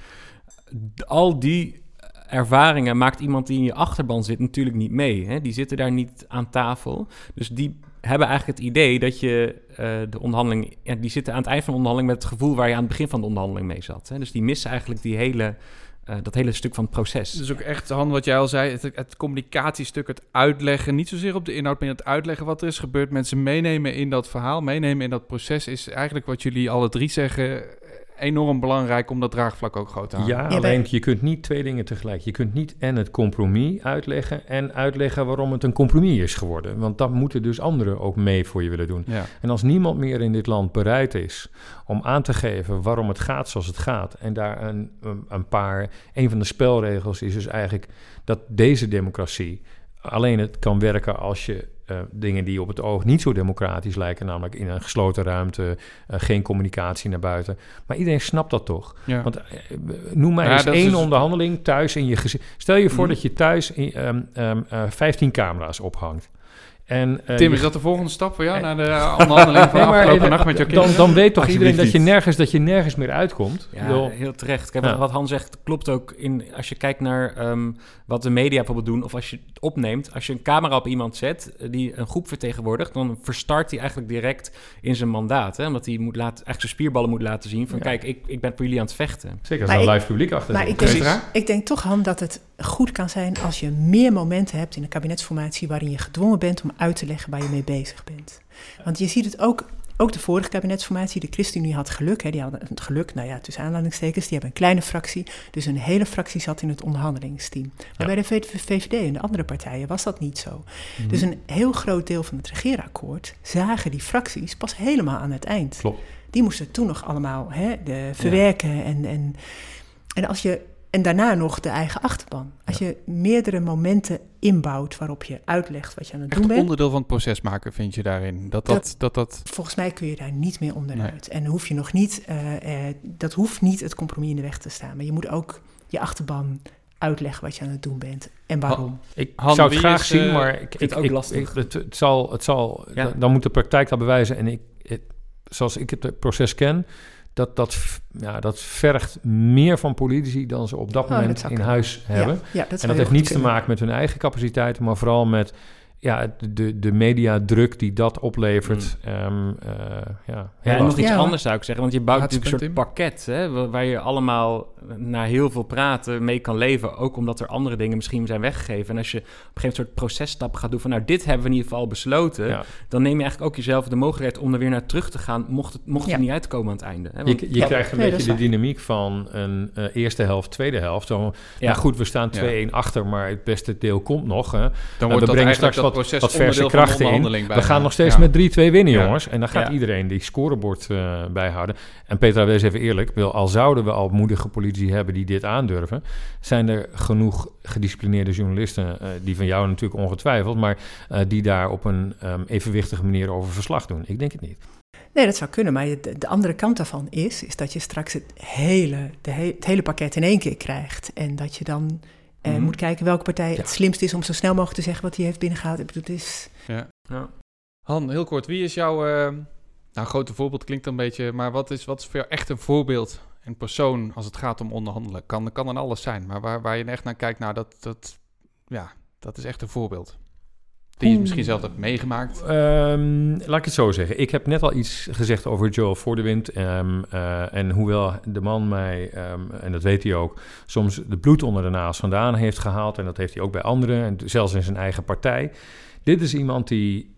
Al die ervaringen maakt iemand die in je achterban zit natuurlijk niet mee. Hè? Die zitten daar niet aan tafel. Dus die hebben eigenlijk het idee dat je uh, de onderhandeling... Ja, die zitten aan het eind van de onderhandeling met het gevoel waar je aan het begin van de onderhandeling mee zat. Hè? Dus die missen eigenlijk die hele, uh, dat hele stuk van het proces. Dus ook echt, Han, wat jij al zei, het, het communicatiestuk, het uitleggen, niet zozeer op de inhoud, maar het uitleggen wat er is gebeurd, mensen meenemen in dat verhaal, meenemen in dat proces, is eigenlijk wat jullie alle drie zeggen enorm belangrijk om dat draagvlak ook groot te houden. Ja, Ja, alleen wij- je kunt niet twee dingen tegelijk. Je kunt niet en het compromis uitleggen en uitleggen waarom het een compromis is geworden. Want dat moeten dus anderen ook mee voor je willen doen. Ja. En als niemand meer in dit land bereid is om aan te geven waarom het gaat zoals het gaat, en daar een, een, een paar... Een van de spelregels is dus eigenlijk dat deze democratie alleen het kan werken als je uh, dingen die op het oog niet zo democratisch lijken, namelijk in een gesloten ruimte, uh, geen communicatie naar buiten. Maar iedereen snapt dat toch? Ja. Want uh, noem mij Ja, eens dat is één dus- onderhandeling thuis in je gezin. Stel je voor Mhm. dat je thuis in, um, um, uh, vijftien camera's ophangt. En, uh, Tim, je- is dat de volgende stap voor jou naar de onderhandeling van Nee, maar afgelopen even- nacht met jouw dan, kinderen? dan weet toch Alsjeblieft iedereen dat je, niet. nergens, dat je nergens meer uitkomt. Ik Ja, bedoel, heel terecht. Kijk, Ja. wat, wat Han zegt klopt ook in, als je kijkt naar um, wat de media bijvoorbeeld doen, of als je het opneemt. Als je een camera op iemand zet uh, die een groep vertegenwoordigt, dan verstart hij eigenlijk direct in zijn mandaat. Hè? Omdat hij moet laten, eigenlijk zijn spierballen moet laten zien van Ja. kijk, ik, ik ben voor jullie aan het vechten. zeker als Maar er een ik- live publiek achter maar zit. ik denk, Petra? ik denk toch, Han, dat het goed kan zijn als je meer momenten hebt in een kabinetsformatie waarin je gedwongen bent om uit te leggen waar je mee bezig bent. Want je ziet het ook, ook de vorige kabinetsformatie, de ChristenUnie had geluk. Hè, die hadden het geluk, nou ja, tussen aanhalingstekens, die hebben een kleine fractie. Dus een hele fractie zat in het onderhandelingsteam. Maar Ja. bij de V V D en de andere partijen was dat niet zo. Dus een heel groot deel van het regeerakkoord zagen die fracties pas helemaal aan het eind. Klopt. Die moesten toen nog allemaal hè, de, verwerken. En, en, en, als je, en daarna nog de eigen achterban. Als je meerdere momenten inbouwt waarop je uitlegt wat je aan het doen Echt bent. onderdeel van het proces maken vind je daarin? Dat dat... dat, dat, Volgens mij kun je daar niet meer onderuit. En hoef je nog niet, uh, uh, dat hoeft niet het compromis in de weg te staan. Maar je moet ook je achterban uitleggen wat je aan het doen bent en waarom. Ik Han, zou het wie graag is, zien, uh, maar ik, vind ik, het ook ik- lastig. ik- het, het zal, het zal Ja. dan, dan moet de praktijk dat bewijzen. En ik, het, zoals ik het proces ken, dat, dat, f- ja, dat vergt meer van politici dan ze op dat Oh, moment dat zou in kunnen. huis hebben. Ja, ja, dat En zou dat heel heeft goed niets te kunnen. maken met hun eigen capaciteiten, maar vooral met ja, de, de mediadruk die dat oplevert. Mm. Ehm, uh, ja, Ja, heel en nog lastig. iets Ja, hoor. anders zou ik zeggen, want je bouwt Laatste natuurlijk een soort punt, pakket, hè, wa- waar je allemaal na heel veel praten mee kan leven, ook omdat er andere dingen misschien zijn weggegeven. En als je op een gegeven moment een soort processtap gaat doen van, nou, dit hebben we in ieder geval besloten, Ja. dan neem je eigenlijk ook jezelf de mogelijkheid om er weer naar terug te gaan, mocht het, mocht het Ja. niet uitkomen aan het einde. Hè? Want- Je, je Ja, krijgt een nee, dat beetje is de dynamiek van een uh, eerste helft, tweede helft. Zo, Ja. nou goed, we staan Ja. twee-een achter, maar het beste deel komt nog. Hè. dan we wordt dat brengen eigenlijk straks dat wat, proces wat verse onderdeel van de krachten in. onderhandeling We bijna. gaan nog steeds Ja. met drie twee winnen, Ja. jongens. En dan gaat Ja. iedereen die scorebord uh, bijhouden. En Petra, wees even eerlijk. Wil, al zouden we al moedige politici hebben die dit aandurven, zijn er genoeg gedisciplineerde journalisten, uh, die van jou natuurlijk ongetwijfeld, maar uh, die daar op een um, evenwichtige manier over verslag doen. Ik denk het niet. Nee, dat zou kunnen, maar de, de andere kant daarvan is, is dat je straks het hele, de he, het hele pakket in één keer krijgt. En dat je dan uh, Mhm. moet kijken welke partij Ja. het slimst is om zo snel mogelijk te zeggen wat hij heeft binnengehaald. Ik bedoel, het is... Ja. Ja. Han, heel kort, wie is jouw... Uh, nou, grote voorbeeld klinkt een beetje, maar wat is, wat is voor jou echt een voorbeeld, een persoon als het gaat om onderhandelen? Kan, kan dan alles zijn, maar waar, waar je echt naar kijkt, nou, dat, dat, ja, dat is echt een voorbeeld. Die je misschien zelf hebt meegemaakt. Um, laat ik het zo zeggen. Ik heb net al iets gezegd over Joel Voordewind. Um, uh, en hoewel de man mij, um, en dat weet hij ook, soms de bloed onder de naast vandaan heeft gehaald. En dat heeft hij ook bij anderen, en zelfs in zijn eigen partij. Dit is iemand die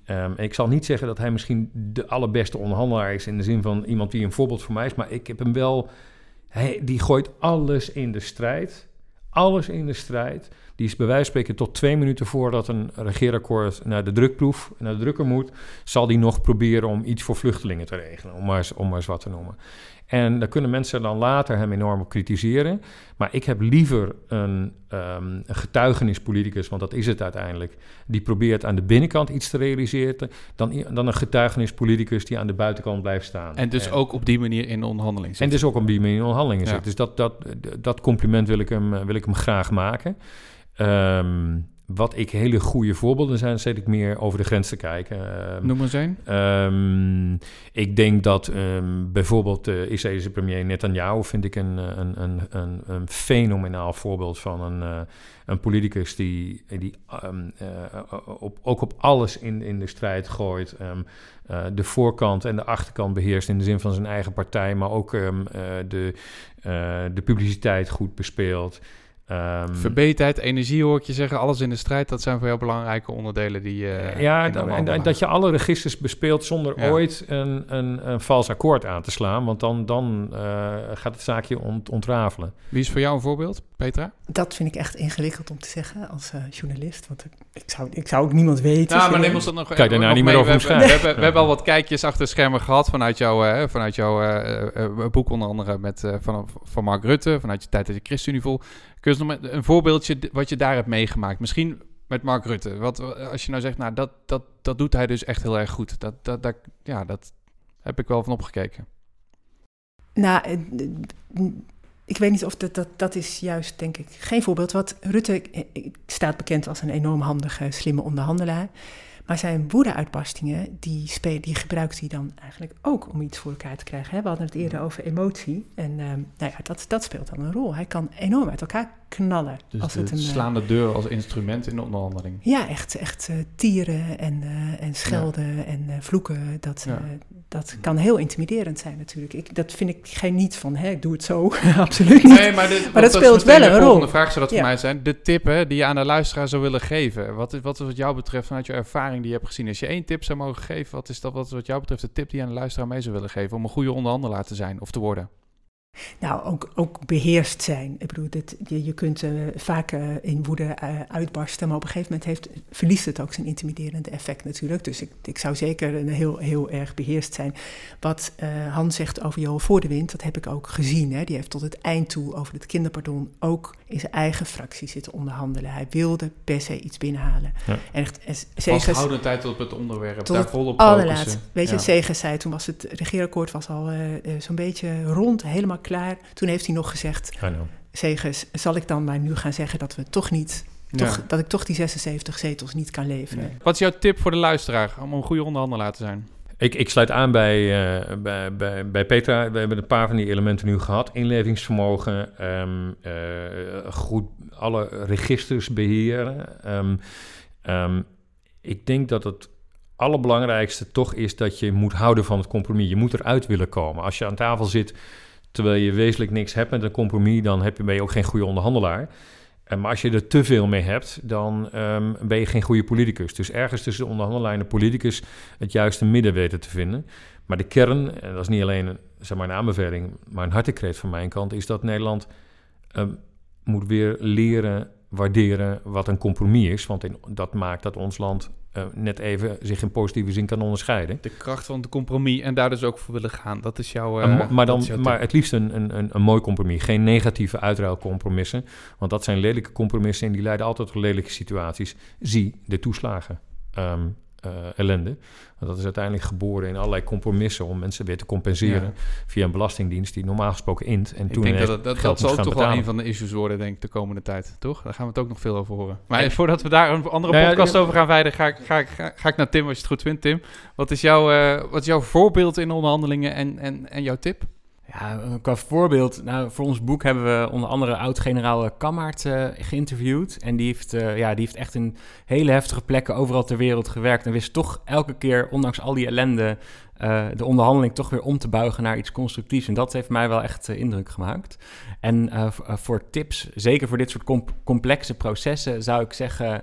um, ik zal niet zeggen dat hij misschien de allerbeste onderhandelaar is in de zin van iemand die een voorbeeld voor mij is, maar ik heb hem wel, hij, die gooit alles in de strijd, alles in de strijd. Die is bij wijze van spreken tot twee minuten voordat een regeerakkoord naar de drukproef, naar de drukker moet, zal die nog proberen om iets voor vluchtelingen te regelen, om maar eens, om maar eens wat te noemen. En daar kunnen mensen dan later hem enorm op kritiseren. Maar ik heb liever een, um, een getuigenispoliticus, want dat is het uiteindelijk, die probeert aan de binnenkant iets te realiseren, dan, dan een getuigenispoliticus die aan de buitenkant blijft staan. En dus en, ook op die manier in de onderhandeling zit. En dus ook op die manier in de onderhandelingen ja. zit. Dus dat, dat, dat compliment wil ik hem, wil ik hem graag maken. Um, wat ik hele goede voorbeelden zijn, zet ik meer over de grens te kijken. Um, Noem eens een. Um, ik denk dat um, bijvoorbeeld de Israëlische premier Netanyahu vind ik een, een, een, een, een fenomenaal voorbeeld van een, uh, een politicus die, die um, uh, op, ook op alles in, in de strijd gooit. Um, uh, de voorkant en de achterkant beheerst in de zin van zijn eigen partij, maar ook um, uh, de, uh, de publiciteit goed bespeelt. Um, Verbeterheid, energie hoor ik je zeggen, alles in de strijd, dat zijn voor jou belangrijke onderdelen die uh, ja, dan, en, en dat je alle registers bespeelt zonder ja. ooit een, een, een vals akkoord aan te slaan, want dan, dan uh, gaat het zaakje ont, ontrafelen. Wie is voor jou een voorbeeld, Petra? Dat vind ik echt ingewikkeld om te zeggen als uh, journalist, want ik zou, ik zou ook niemand weten. Ja, maar neem ons dat nog, Kijk daarna nog niet mee. meer over we, hebben, we, hebben, ja. we hebben al wat kijkjes achter de schermen gehad vanuit, jou, uh, vanuit jouw uh, uh, boek, onder andere met, uh, van, van Mark Rutte, vanuit je tijd dat je ChristenUnie vol. Kun je nog met een voorbeeldje wat je daar hebt meegemaakt? Misschien met Mark Rutte. Wat, als je nou zegt, nou, dat, dat, dat doet hij dus echt heel erg goed. Dat, dat, dat, ja, dat heb ik wel van opgekeken. Nou, ik weet niet of dat, dat, dat is juist, denk ik, geen voorbeeld. Wat Rutte staat bekend als een enorm handige, slimme onderhandelaar. Maar zijn woede-uitbarstingen, die, spelen, die gebruikt hij dan eigenlijk ook om iets voor elkaar te krijgen. Hè? We hadden het eerder over emotie. En um, nou ja, dat, dat speelt dan een rol. Hij kan enorm uit elkaar knallen. Dus als de het een, slaande deur als instrument in de onderhandeling. Ja, echt, echt uh, tieren en, uh, en schelden ja. en uh, vloeken. Dat, ja. uh, dat kan heel intimiderend zijn natuurlijk. Ik, dat vind ik geen niet van, hè, ik doe het zo. Absoluut niet. Nee, maar, dit, maar dat, dat speelt wel een rol. De volgende vraag zou dat ja. voor mij zijn. De tip hè, die je aan de luisteraar zou willen geven. Wat is wat, is wat jou betreft vanuit je ervaring die je hebt gezien? Als je één tip zou mogen geven, wat is dat wat, wat jou betreft de tip die je aan de luisteraar mee zou willen geven om een goede onderhandelaar te zijn of te worden? Nou, ook, ook beheerst zijn. Ik bedoel, dit, je, je kunt uh, vaak uh, in woede uh, uitbarsten, maar op een gegeven moment heeft, verliest het ook zijn intimiderende effect natuurlijk. Dus ik, ik zou zeker een heel, heel erg beheerst zijn. Wat uh, Han zegt over Johan Voordewind, dat heb ik ook gezien. Hè. Die heeft tot het eind toe over het kinderpardon ook in zijn eigen fractie zitten onderhandelen. Hij wilde per se iets binnenhalen. Ja. En echt, vasthoudend tijd op het onderwerp, tot daar volop focussen. Weet je, ja. Segers zei, toen was het regeerakkoord was al uh, uh, zo'n beetje rond, helemaal klaar. Toen heeft hij nog gezegd, Segers, zal ik dan maar nu gaan zeggen dat we toch niet, ja. toch, dat ik toch die zesenzeventig zetels niet kan leveren. Nee. Wat is jouw tip voor de luisteraar om een goede onderhandelaar te zijn? Ik, ik sluit aan bij, uh, bij, bij, bij Petra. We hebben een paar van die elementen nu gehad. Inlevingsvermogen, um, uh, goed alle registers beheren. Um, um, ik denk dat het allerbelangrijkste toch is dat je moet houden van het compromis. Je moet eruit willen komen. Als je aan tafel zit terwijl je wezenlijk niks hebt met een compromis, dan heb je, ben je ook geen goede onderhandelaar. Uh, maar als je er te veel mee hebt, dan um, ben je geen goede politicus. Dus ergens tussen de onderhandelaar en de politicus het juiste midden weten te vinden. Maar de kern, en dat is niet alleen een, zeg maar een aanbeveling, maar een hartekreet van mijn kant, is dat Nederland uh, moet weer leren waarderen wat een compromis is. Want in, dat maakt dat ons land uh, net even zich in positieve zin kan onderscheiden. De kracht van het compromis en daar dus ook voor willen gaan. Dat is jouw... Uh, uh, maar, dan, jouw maar het liefst een, een, een, een mooi compromis. Geen negatieve uitruilcompromissen. Want dat zijn lelijke compromissen en die leiden altijd tot lelijke situaties. Zie de toeslagen. Um, Uh, ellende. Want dat is uiteindelijk geboren in allerlei compromissen om mensen weer te compenseren ja. via een belastingdienst die normaal gesproken int. En ik toen denk dat dat, dat, dat zal toch betalen. wel een van de issues worden, denk ik, de komende tijd. Toch? Daar gaan we het ook nog veel over horen. Maar ja. voordat we daar een andere nou podcast ja, over gaan wijden, ga ik, ga, ik, ga, ga ik naar Tim, als je het goed vindt, Tim. Wat is jouw, uh, wat is jouw voorbeeld in onderhandelingen en, en, en jouw tip? Ja, qua voorbeeld, nou, voor ons boek hebben we onder andere oud-generaal Kammaert uh, geïnterviewd. En die heeft, uh, ja, die heeft echt in hele heftige plekken overal ter wereld gewerkt. En wist toch elke keer, ondanks al die ellende, uh, de onderhandeling toch weer om te buigen naar iets constructiefs. En dat heeft mij wel echt uh, indruk gemaakt. En uh, v- uh, voor tips, zeker voor dit soort comp- complexe processen, zou ik zeggen...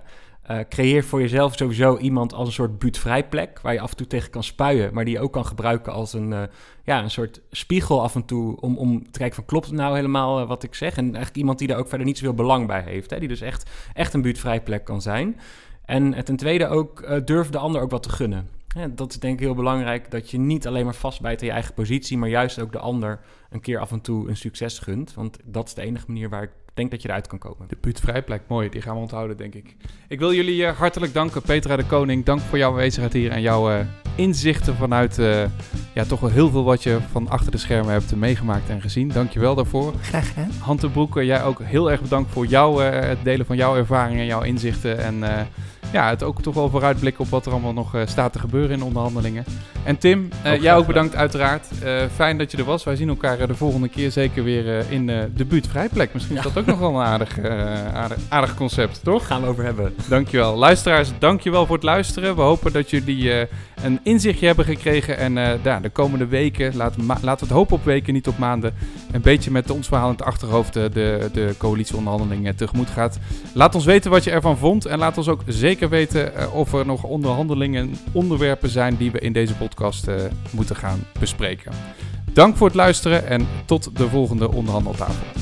Uh, creëer voor jezelf sowieso iemand als een soort buurtvrij plek waar je af en toe tegen kan spuien, maar die je ook kan gebruiken als een, uh, ja, een soort spiegel af en toe om, om te kijken van klopt het nou helemaal uh, wat ik zeg? En eigenlijk iemand die daar ook verder niet zoveel belang bij heeft, hè? Die dus echt, echt een buurtvrij plek kan zijn. En ten tweede ook uh, durf de ander ook wat te gunnen. Ja, dat is denk ik heel belangrijk, dat je niet alleen maar vastbijt aan je eigen positie, maar juist ook de ander een keer af en toe een succes gunt. Want dat is de enige manier waar ik denk dat je eruit kan komen. De buurtvrijplek, mooi. Die gaan we onthouden, denk ik. Ik wil jullie uh, hartelijk danken. Petra de Koning, dank voor jouw aanwezigheid hier en jouw uh, inzichten vanuit uh, ja, toch wel heel veel wat je van achter de schermen hebt meegemaakt en gezien. Dank je wel daarvoor. Graag gedaan. Han ten Broeke, jij ook heel erg bedankt voor jouw, uh, het delen van jouw ervaringen en jouw inzichten. En uh, ja, het ook toch wel vooruitblikken op wat er allemaal nog uh, staat te gebeuren in onderhandelingen. En Tim, uh, ook jij ook bedankt uiteraard. Uh, fijn dat je er was. Wij zien elkaar uh, de volgende keer zeker weer uh, in uh, de buurtvrijplek. Misschien is ja. dat ook nog wel een aardig, uh, aardig, aardig concept, toch? Gaan we over hebben. Dankjewel. Luisteraars, dankjewel voor het luisteren. We hopen dat jullie uh, een inzichtje hebben gekregen. En uh, ja, de komende weken, laten we het hopen op weken, niet op maanden, een beetje met ons verhaal in het achterhoofd de, de coalitieonderhandelingen tegemoet gaat. Laat ons weten wat je ervan vond. En laat ons ook zeker weten uh, of er nog onderhandelingen, onderwerpen zijn die we in deze podcast uh, moeten gaan bespreken. Dank voor het luisteren en tot de volgende onderhandeltafel.